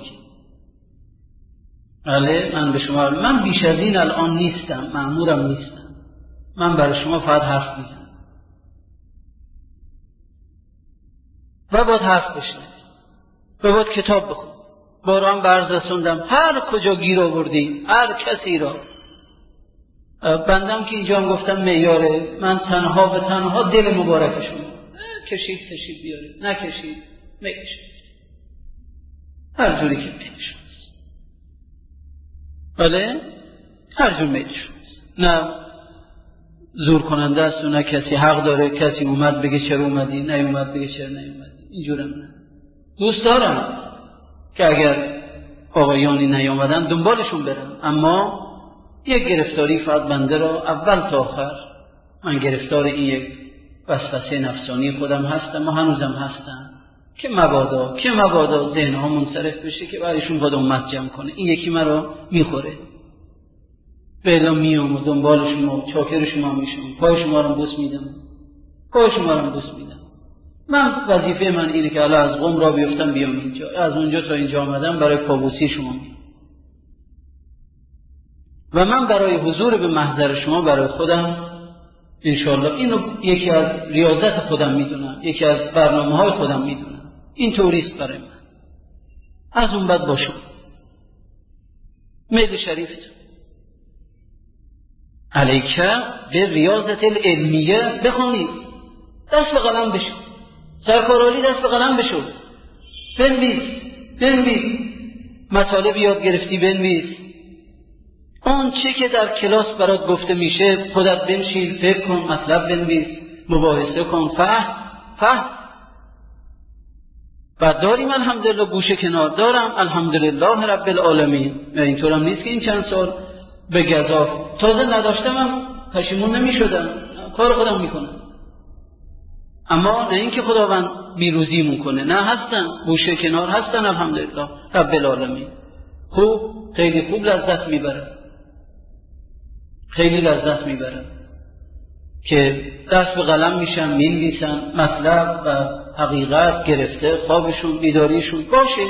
بله من به شما من بیش از این الان نیستم، مأمورم نیستم، من برای شما فقط حرف میزنم و باید حرف بشنوید و باید کتاب بخون. باران برز رسوندم، هر کجا گیر آوردی هر کسی را، بندم که اینجا هم گفتم معیاره، من تنها و تنها دل مبارکشون کشید بیارید، نکشید میکشید هر جوری که میکشید. بله هر جور میکشید، نه زور کننده است و نه کسی حق داره کسی اومد بگه چرا اومدی، نیومد بگه چرا نیومدی. اینجورم نه. دوست دارم که اگر آقایانی نیامدن دنبالشون برم، اما یک گرفتاری فقط بنده را اول تا آخر، من گرفتار این یک وسوسه نفسانی خودم هستم و هنوزم هستم که مبادا ذهنها منصرف بشه که برایشون باید امت جمع کنه. این یکی مرا میخوره، بلا میام و دنبال شما چاکر شما میشم، پای شما رو بوس میدم. من وظیفه من اینه که الان از قم را بیفتم بیام اینجا، از اونجا تا اینجا آمدم برای پابوسی شما میام و من برای حضور به محضر شما برای خودم انشاءالله اینو یکی از ریاضت خودم میدونم، یکی از برنامه‌های خودم میدونم. این طوریست برای من. از اون بعد باشم میل شریفت علیکه به ریاضت العلمیه بخونید، دست به قلم بشو، سرکارالی دست به قلم بشو، بنویس مطالب یاد گرفتی بنویس، اون چه که در کلاس برات گفته میشه خودت بنشین فکر کن، مطلب بنویس، مباحثه کن، فهم. و داریم الحمدلله گوشه کنار، دارم الحمدلله رب العالمین. اینطور هم نیست که این چند سال به گزاف تازه نداشتم هم پشیمون نمیشدم، کار خودم میکنم. اما نه اینکه خداوند بیروزیمون کنه، نه، هستن گوشه کنار، هستن الحمدلله رب العالمین. خیلی خوب لذت میبرن که دست به قلم میشن، مینویسن مطلب و حقیقت گرفته، خوابشون بیداریشون باشه.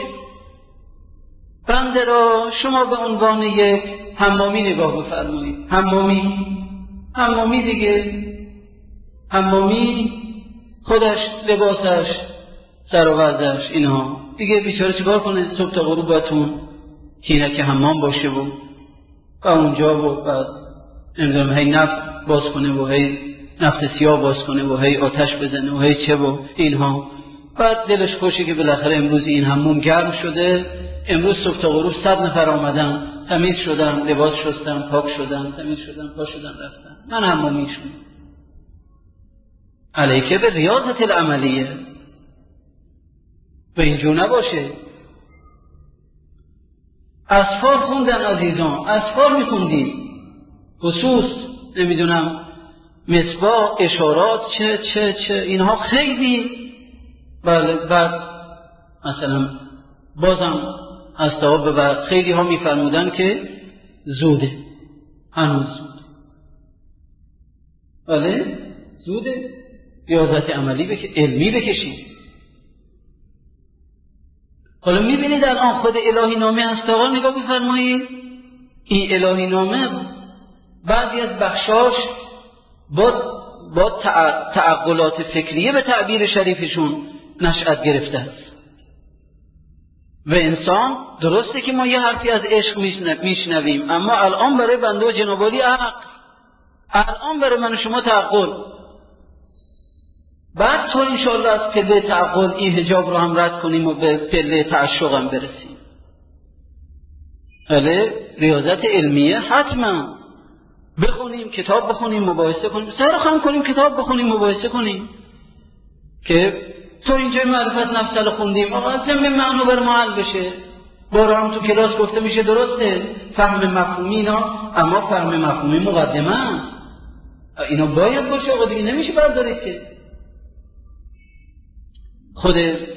بنده را شما به عنوان یک حمامی نگاه بفرمایید. حمامی دیگه، حمامی خودش، لباسش، سر و وضعش، اینها دیگه بیچاره چیکار کنه؟ صبح تا غروب باتون تینک حمام باشه و اونجا و بعد نمیدونم هی نفت باز کنه و هی نفت سیاه باز کنه و هی آتش بزنه و هی چه و اینها. بعد دلش خوشه که بالاخره امروز این حمام گرم شده، امروز صبح تا غروب 100 نفر آمدن، تمیز شدن، لباس شستن، پاک شدن، تمیز شدن، پا شدن، رفتن. من حمامیشون. علیکه به ریاضت العملیه. و اینجور نباشه. اسفار خوندن عزیزان، اسفار میخوندید، خصوص نمیدونم مصباح، اشارات، چه اینها خیلی. بله. بعد مثلا بازم هست و خیلی ها میفرمودن که زوده، هنوز زوده. بله زوده، ریاضت عملی علمی بکشید. حالا میبینید الان خود الهی نامه هست آقا، نگاه بفرمایید این الهی نامه بعضی از بخشاش با تعقلات فکریه به تعبیر شریفشون نشأت گرفته است. و انسان درسته که ما یه حرفی از عشق میشنویم، اما الان برای بنده و جنابالی عقل، الان برای من و شما تعقل، بعد تو انشاءالله از پله تعقل این حجاب رو هم رد کنیم و به پله تعشق هم برسیم. بله ریاضت علمیه حتما بخونیم، کتاب بخونیم، مباحثه کنیم، سرخم کنیم، کتاب بخونیم، مباحثه کنیم که تو اینجا معرفت نفس رو خوندیم آقا از جمع معنی بر محل بشه. بارا هم تو کلاس گفته میشه درسته فهم مفهومی اینا، اما فهم مفهومی مقدمه اینا باید باشه آقا، دیگه نمیشه بردارید که. خود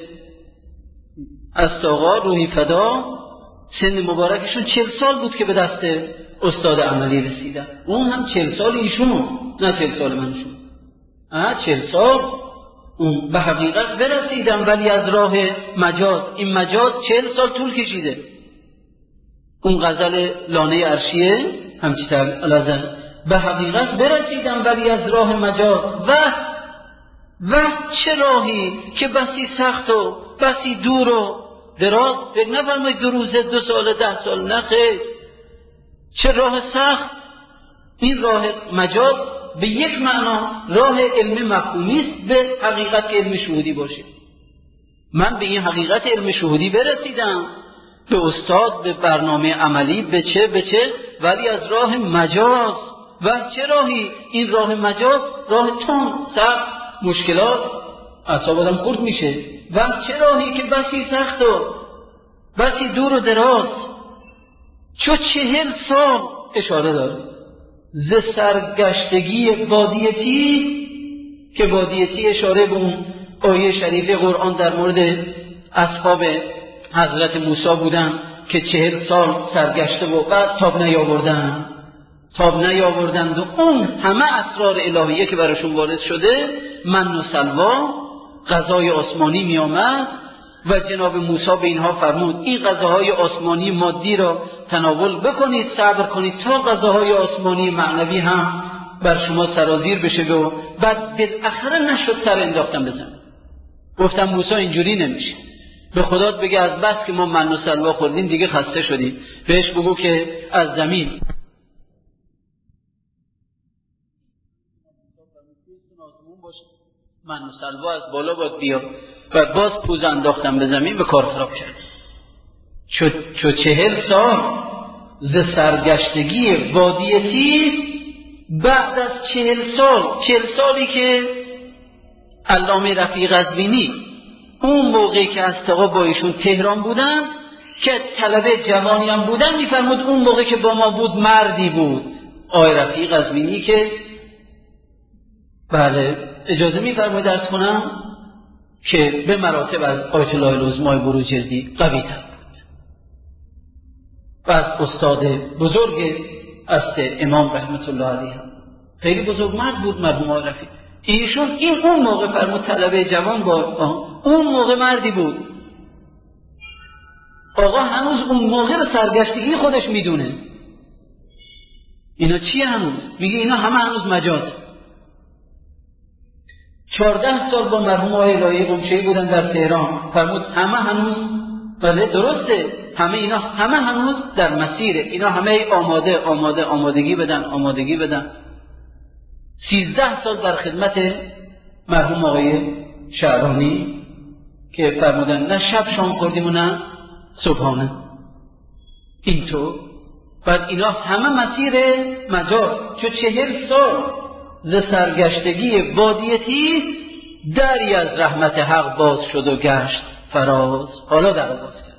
است آقا روحی فدا سن مبارکشون 40 سال بود که به دست استاد عملی رسیدن. اون هم 40 سال ایشون، نه 40 سال منشون. 40 سال اون به حقیقت برسیدن، ولی از راه مجاز. این مجاز 40 سال طول کشیده. اون غزل لانه عرشیه همچی تلازن به حقیقت برسیدن ولی از راه مجاز. و چه راهی که بسی سخت و بسی دور و دراز، فکر نفرمایید 2 روزه 2 سال 10 سال، نه خیر، چه راه سخت. این راه مجاز به یک معنا راه علم مفهومی است به حقیقت علم شهودی باشه. من به این حقیقت علم شهودی برسیدم، به استاد، به برنامه عملی، به چه ولی از راه مجاز. و چه راهی؟ این راه مجاز راه تون، سخت، مشکلات، اعصاب آدم خورد میشه. و چه راهی که بسی سخت و بسی دور و دراز. 40 سال اشاره داره ز سرگشتگی بادیتی، که بادیتی اشاره به اون آیه شریف قرآن در مورد اصحاب حضرت موسی بودن که 40 سال سرگشته و بعد تاب نیاوردند و اون همه اسرار الهیه که براشون وارد شده، من و سلوا، غذای آسمانی می آمد و جناب موسی به اینها فرمود این غذاهای آسمانی مادی را تناول بکنید، صبر کنید تا غذاهای آسمانی معنوی هم بر شما سرازیر بشه. و بعد بالاخره نشد سر انداختم بزن. گفتم موسی اینجوری نمیشه، به خدا بگه از بس که ما من و سلوا خوردیم دیگه خسته شدیم، بهش بگو که از زمین من و سلوا از بالا باید بیا. و باز پوز انداختم به زمین، به کار خراب کرد. چو 40 سال ز سرگشتگی وادیتی، بعد از 40 سالی که علامه رفیع قزوینی اون موقعی که استقا با ایشون تهران بودن که طلبه جوانی هم بودن، میفرمود اون موقع که با ما بود مردی بود. آقای رفیع قزوینی که بله اجازه میفرمایید درس کنم که به مراتب از آیت الله العظمای بروجردی قوی تر بود و از استاد بزرگ است امام رحمت الله علیه خیلی بزرگ مرد بود مرحوم آقای رفیع. ایشون اون موقع فرمود طلبه جوان با اون موقع مردی بود. آقا هنوز اون موقع به سرگشتگی خودش میدونه. اینا چیه هنوز؟ میگه اینا همه هنوز مجاز. 14 سال با مرحوم آقای الهی قمشه‌ای بودن در تهران، فرمود همه هنوز بله درسته، همه اینا همه هنوز در مسیره، اینا همه آمادگی بدن. 13 سال در خدمت مرحوم آقای شعرانی که فرمودن نه شب شام خوردیم و نه صبحانه. اینطور بعد اینا همه مسیر مجاز. چو 40 سال ز سرگشتگی وادیتی، دری از رحمت حق باز شد و گشت فراز. حالا در باز کرد.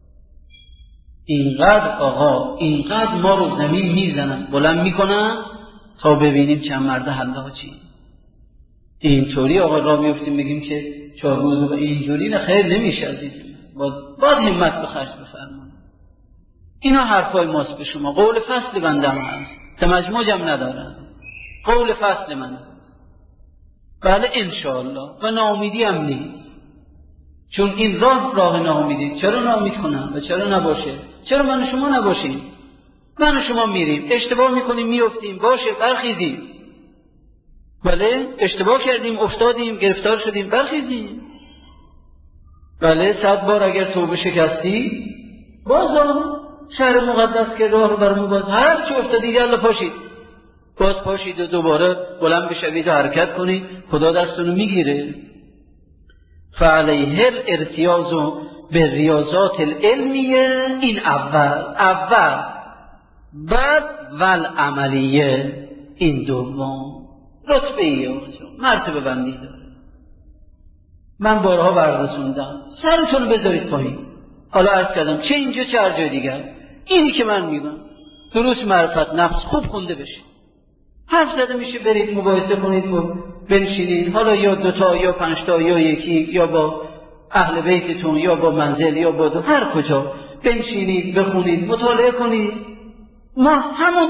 اینقدر ما رو زمین میزنن بلند میکنن تا ببینیم چند مرد حلاجی. اینطوری آقا راه میفتیم بگیم که 4 روز اینجوری نه، خیر نمیشه عزیزم. باید همت به خرج بفرمایید. اینا حرفای ماست به شما. قول فصل بندم هست، تمجموجم ندارم، قول فصل من. بله انشاءالله. و ناامیدی هم نیست، چون این راه ناامیدی. چرا ناامید کنم و چرا نباشه؟ چرا من و شما نباشیم؟ من و شما میریم اشتباه میکنیم، میافتیم، باشه برخیزیم. بله اشتباه کردیم، افتادیم، گرفتار شدیم، برخیزیم. بله 100 بار اگر توبه شکستی، بازم شهر مقدس که راه برمون باز، هر چی افتادید یالا پاشید، باز پاشید و دوباره بلند بشوید و حرکت کنید، خدا دستونو میگیره. فعلیه الارتیاض به ریاضات العلمیه، این اول بعد والعملیه، این دوم. رتبه ایه، مرتبه بندی داره. من بارها بررسوندم، سرتون بذارید پایین. حالا عرض کردم چه اینجا چه هر جای دیگر، اینی که من میگم دروس معرفت نفس خوب خونده بشه، حرف زده میشه، برید مباحثه کنید و بنشینید، حالا یا 2 تا یا 5 تا یا یکی، یا با اهل بیتتون یا با منزل یا با هر کجا بنشینید، بخونید، مطالعه کنید. ما همون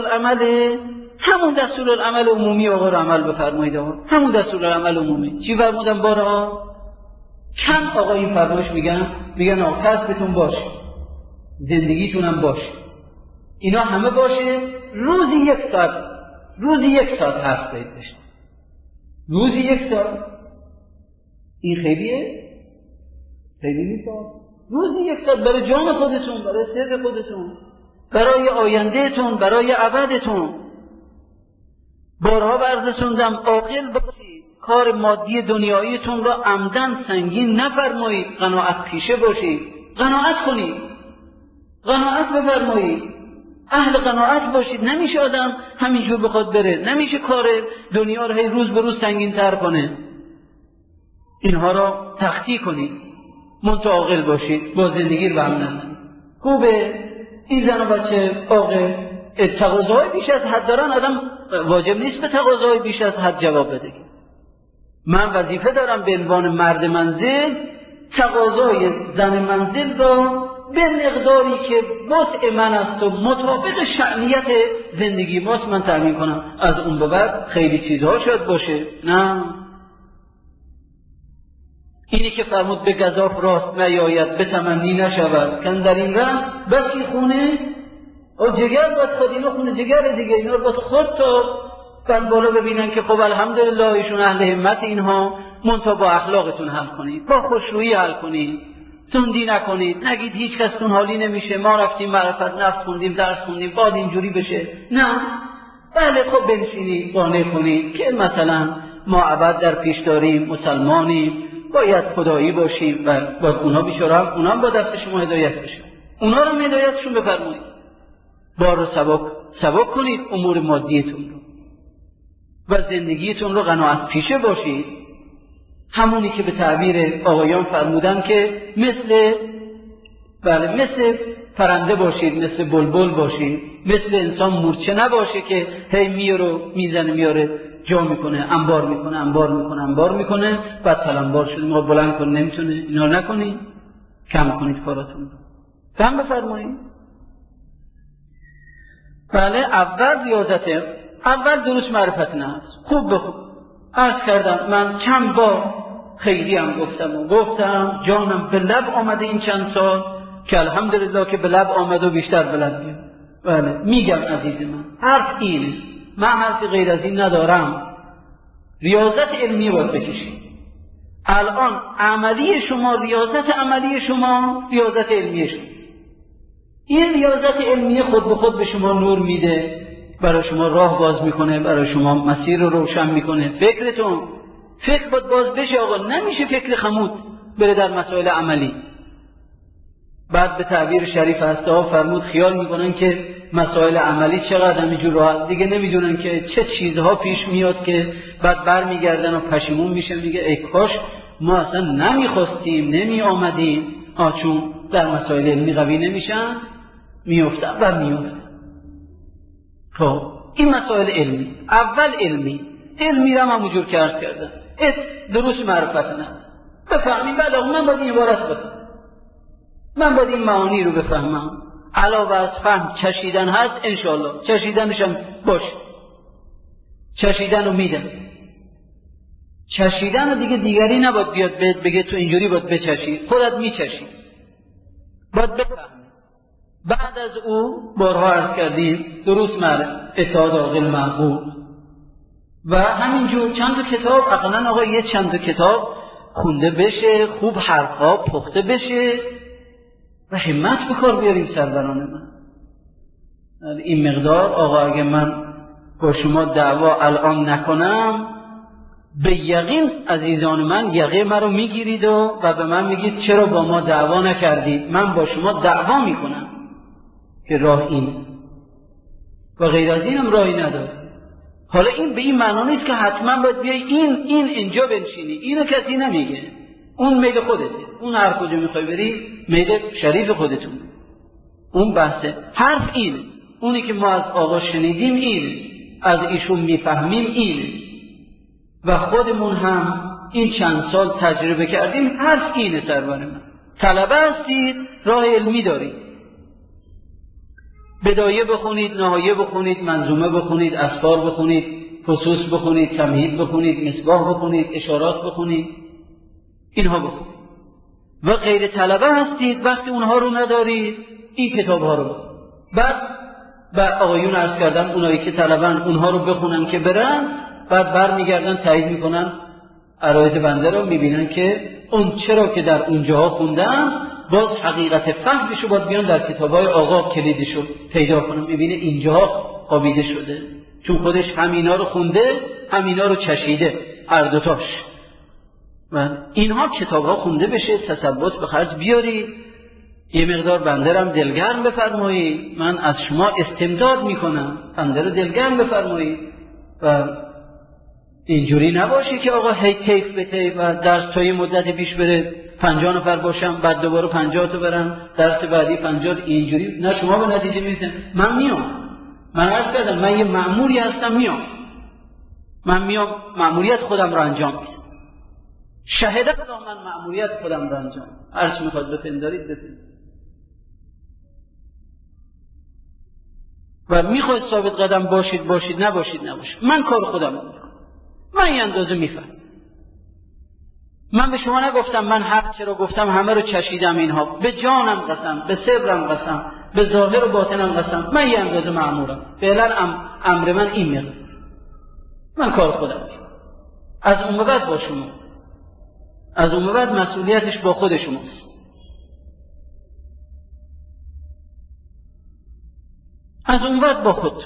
دستورالعمل عمومی آقا رو عمل بفرمایید. آقا همون دستورالعمل عمومی چی فرمودن بارها؟ کم آقا این فرمایش میگن آقا کسبتون باشه، زندگیتون هم باشه، اینا همه باشه. روزی 1 ساعت حرف باید بشه، روزی 1 ساعت. این خیلیه؟ خیلی نیست. روزی 1 ساعت برای جان خودتون، برای سر خودتون، برای آیندهتون، برای ابدتون. بارها بررسوندم عاقل باشید، کار مادی دنیاییتون را عمدن سنگین نفرمایید، قناعت پیشه باشید، قناعت کنید، قناعت بفرمایید، اهل قناعت باشید. نمیشه آدم همینجور بخواد بره، نمیشه کار دنیا رو هی روز به روز سنگین تر کنه. اینها را تخطی کنید، منتها عاقل باشید، با زندگی رو به هم نزنید. خوبه این زن و بچه عاقل تقاضاهای بیش از حد دارن، آدم واجب نیست به تقاضاهای بیش از حد جواب بده. من وظیفه دارم به عنوان مرد منزل تقاضای زن منزل را به مقداری که وسع من است و مطابق شأنیت زندگی ماست من تامین کنم. از اون به بعد خیلی چیزها شاید باشه، نه. اینی که فرمود به گزاف راست نیاید، به تمنی نشود، کن در این رنگ بسی خونه و جگر باید خود، اینا خونه جگر دیگه، اینا رو باید خود تا بعد بالا ببینن که خب الحمدلله ایشون اهل همت، اینها منتها با اخلاقتون حل کنید، با خوشرویی حل کنید، تندی نکنید، نگید هیچ کس تون حالی نمیشه، ما رفتیم معرفت نفس خوندیم، درس خوندیم، باید اینجوری بشه. نه، بله خب بنشینید قانع کنید که مثلا ما ابد در پیش داریم، مسلمانیم، باید خدایی باشیم و باید اونها بیچاره هم اونا هم با دست شما هدایت بشن، اونا رو هدایتشون بفرمایید. بار رو سبک کنید، امور مادیتون رو و زندگیتون رو قناعت پیشه باشید. همونی که به تعبیر آقایان فرمودن که مثل پرنده باشید، مثل بلبل باشید، مثل انسان مورچه نباشه که هی میزنه میاره جا میکنه، انبار میکنه، بعد تلمبار شد ما بلند کنه نمیتونه. اینا نکنید، کم کنید کاراتون رو، کم بفرمایید. بله اول ریاضته، اول دروس معرفت نفس خوب بخون. عرض کردم من چند بار خیلی هم گفتم جانم به لب آمده این چند سال که الحمدلله که به لب آمده و بیشتر به لب بیاد. بله میگم عزیز من، حرف اینه، من حرفی غیر از این ندارم. ریاضت علمی باید بکشید. الان عملی شما، ریاضت عملی شما، ریاضت علمی شما. این ریاضت علمی خود به خود به شما نور میده، برای شما راه باز میکنه، برای شما مسیر رو روشن میکنه. فکر باید باز بشه آقا، نمیشه فکر خمود بره در مسائل عملی. بعد به تعبیر شریف هسته ها فرمود خیال میکنن که مسائل عملی چقدر همینجور راحت، دیگه نمیدونن که چه چیزها پیش میاد که بعد برمیگردن و پشیمون میشن، میگه ای کاش ما اصلا نمیخواستیم، نمی آمدیم. چون در مسائل علمی قوی نمیشن، میفتن و میفتن. خب این مسائل علمی، اول علمی رو همونجور که عرض کردم، دروس معرفت نه بفهمیم. بعد من باید این عبارت بکنم، من باید این معانی رو بفهمم. علاوه از فهم چشیدن هست، انشاءالله چشیدنشم باشه، چشیدن رو میدم. چشیدن رو دیگری نباید بیاد بگه تو اینجوری باید بچشی، خودت میچشی، باید بفهمی. بعد از او بارها عرض کردیم دروس اتحاد عاقل معقول و همینجور چند تا کتاب، اقلا آقا یه چند تا کتاب خونده بشه، خوب حرفا پخته بشه و همت بکار بیاریم سروران من. این مقدار آقا اگه من با شما دعوا الان نکنم، به یقین عزیزان من یقه من رو میگیرید و به من میگید چرا با ما دعوا نکردید. من با شما دعوا میکنم که راه اینه و غیر از اینم راهی نداره. حالا این به این معنا نیست که حتما باید بیای این اینجا بنشینی، اینو کسی نمیگه، اون میل خودته، اون هر کجا میخوای بری میل شریف خودتون. اون بحثه حرف اینه، اونی که ما از آقا شنیدیم اینه، از ایشون میفهمیم اینه و خودمون هم این چند سال تجربه کردیم. حرف اینه سرور من. طلبه هستید، راه علمی دارید، بدایه بخونید، نهایه بخونید، منظومه بخونید، اسفار بخونید، فصوص بخونید، تمهید بخونید، مصباح بخونید، اشارات بخونید، اینها بخونید. و غیر طلبه هستید، وقتی اونها رو ندارید این کتاب ها رو بعد آقایون عرض کردن اونایی که طلبن اونها رو بخونن که برن، بعد برمیگردن تایید میکنن عراید بنده رو، میبینن که اون چرا که در اونجاها خوندن باز حقیقت فهمشو باید بیان در کتابای آقا کلیدشو پیدا کنم. میبینه اینجاها خوابیده شده، چون خودش همینا رو خونده، همینا رو چشیده، هر دوتاش. و اینها کتابها خونده بشه، تثبت به خرج بیاری، یه مقدار بنده رم دلگرم بفرمایید. من از شما استمداد میکنم، بنده رو دلگرم بفرمایید و اینجوری نباشه که آقا هی تیف به تیف و درس تا یه مدت پیش بره 50 نفر باشم، بعد دوباره 50 تا برم، درس بعدی 50. اینجوری نه، شما به نتیجه میرسید. من میام، من عرض کردم من یه مأموری هستم، من میام مأموریت خودم رو انجام میدم. شهاده خدا من مأموریت خودم رو انجام، هر چی میخواد بپندارید بپندارید. و میخواید ثابت قدم باشید نباشید، من کار خودم رو میکنم، من این اندازه میفهم. من به شما نگفتم، من حق چرا گفتم همه رو چشیدم، اینها به جانم قسم، به صبرم قسم، به ظاهر و باطنم قسم، من یه اندازه مأمورم. فعلا امر من این میاد، من کار خودم میکنم. از اون بعد با شما، از اون بعد مسئولیتش با خود شماست. از اون بعد با خود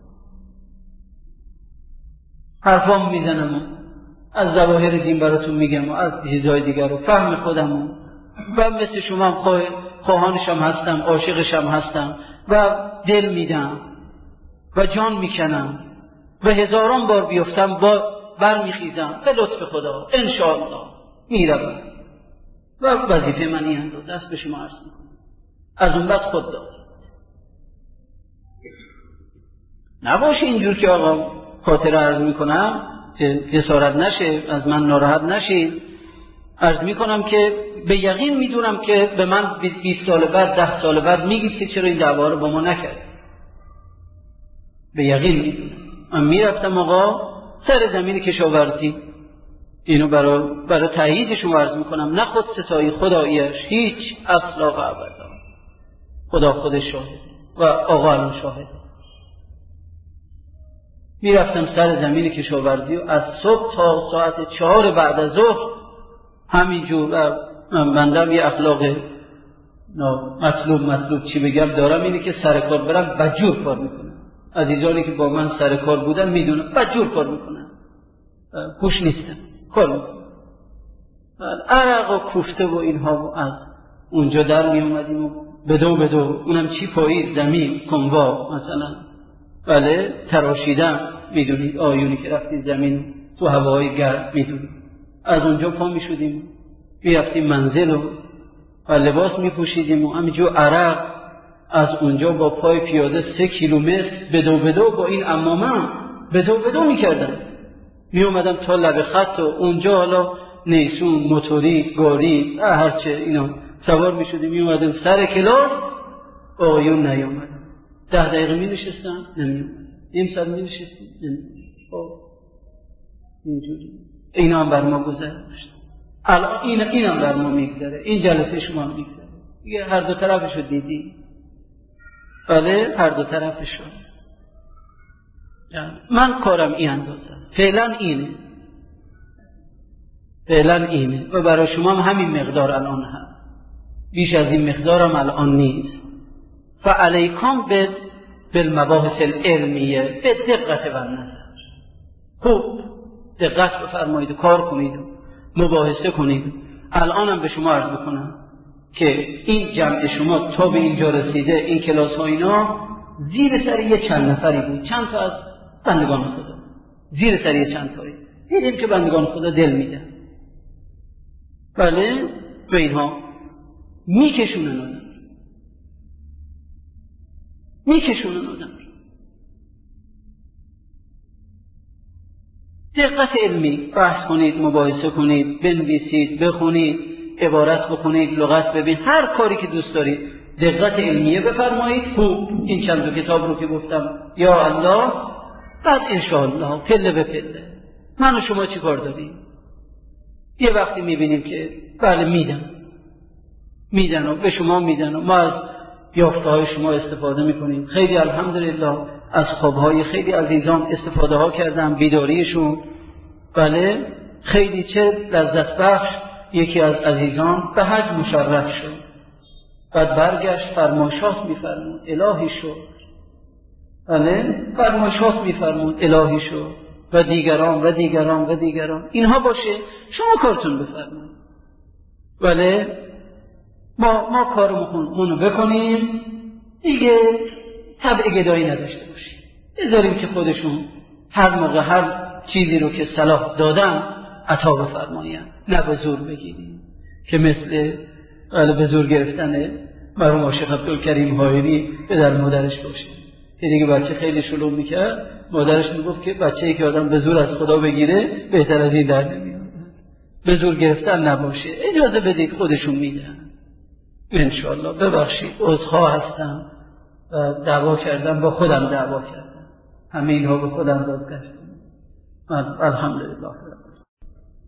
حرفام میزنم، از ظواهر دین براتون میگم و از چیزهای دیگر رو فهم خودم و مثل شما هم خواهانشم هستم، عاشقشم هستم و دل میدم و جان میکنم و هزاران بار بیفتم برمیخیزم به لطف خدا انشاءالله میروم و وظیفه من این هست، دست به شما عرض میکنم. از اون بعد خود دارید، نباشه اینجور که آقا خاطره عرض میکنم که جسارت نشه، از من ناراحت نشید. عرض میکنم که به یقین میدونم که به من 20 سال بعد 10 سال بعد میگید که چرا این دعوا رو با ما نکرد. به یقین میدونم. من میرفتم آقا سر زمین کشاورزی، اینو برای تایید شما عرض میکنم، نه خود ستایی خداییش هیچ اصلا و ابدا، خدا خودش شاهد و آقا الان شاهد. میرفتم سر زمین کشاورزی و از صبح تا ساعت 4 بعد از ظهر همینجور. بندم یه اخلاق مطلوب چی بگم دارم، اینه که سر کار برم بدجور کار میکنم. عزیزانی که با من سر کار بودن میدونم بدجور کار میکنم، گوش نیستم، کار میکنم. عرق و کوفته و اینها و از اونجا در می اومدیم و بدو اونم چی پایید زمین کنوا مثلا، بله تراشیدم، میدونید آیونی که رفتید زمین تو هواهای گرم میدونید. از اونجا پا میشدیم میرفتیم منزل و لباس میپوشیدیم و همینجور عرق از اونجا با پای پیاده 3 کیلومتر بدو با این عمامم بدو میکردم. میومدم تا لب خط و اونجا حالا نیسون موتوری گاری هرچه اینا سوار میشدیم میومدیم سر کلاس، آقایون نیومدن. 10 دقیقه می نشستم نمیومدن، نیم ساعت می نشستیم نمیومدن. اینجوری اینا هم بر ما گذشت. الان این هم بر ما میگذره، این جلسه شما هم میگذره. دیگه هر دو طرفشو دیدی. بله هر دو طرفشو. من کارم این اندازه فعلا اینه و برای شما هم همین مقدار الان هست، بیش از این مقدارم الان نیست. فعلیکم بالمباحث العلمیه به دقت و نظر. خوب دقت بفرمایید و کار کنید و مباحثه کنید. الانم به شما عرض بکنم که این جمع شما تا به اینجا رسیده، این کلاس ها اینا زیر سر یه چند نفری بود، چند تا از بندگان خدا زیر سر یه چند تایی دیدیم که بندگان خدا دل میدن. بله به اینها میکشونن آدم. دقت علمی بحث کنید، مباحثه کنید، بنویسید، بخونید، عبارت بخونید، لغت ببین، هر کاری که دوست دارید دقت علمیه بفرمایید. خوب این چند تا کتاب رو که گفتم یا الله، بعد انشاءالله پله به پله من و شما چی کار داریم؟ یه وقتی میبینیم که بله میدن و به شما میدن و ما از یافته های شما استفاده میکنیم. خیلی الحمدلله از خوابهای خیلی عزیزان استفاده ها کردم، بیداریشون. بله خیلی چه لذت بخش. یکی از عزیزان به حج مشرف شد، بعد برگشت فرمایشات میفرمود الهی شد. بله فرمایشات میفرمود الهی شد و دیگران. اینها باشه شما کارتون بفرمایید. بله ما کارمونو بکنیم دیگه، طبع گدایی نداشته باشیم، بذاریم که خودشون هر موقع هر چیزی رو که صلاح دادن عطا بفرمایند، نه به زور بگیریم که مثل به زور گرفتن مرحوم عاشق عبدالکریم حائری پدر مادرش باشه که دیگه بچه خیلی شلوغ میکرد، مادرش میگفت که بچه‌ای که آدم به زور از خدا بگیره بهتر از این در نمیاد. به زور گرفتن نباشه، اجازه بدید خودشون میدن انشاءالله. ببخشید عذرخواه هستم، دعوا کردم، با خودم دعوا کردم، همه اینها به خودم دادگستم. الحمدلله.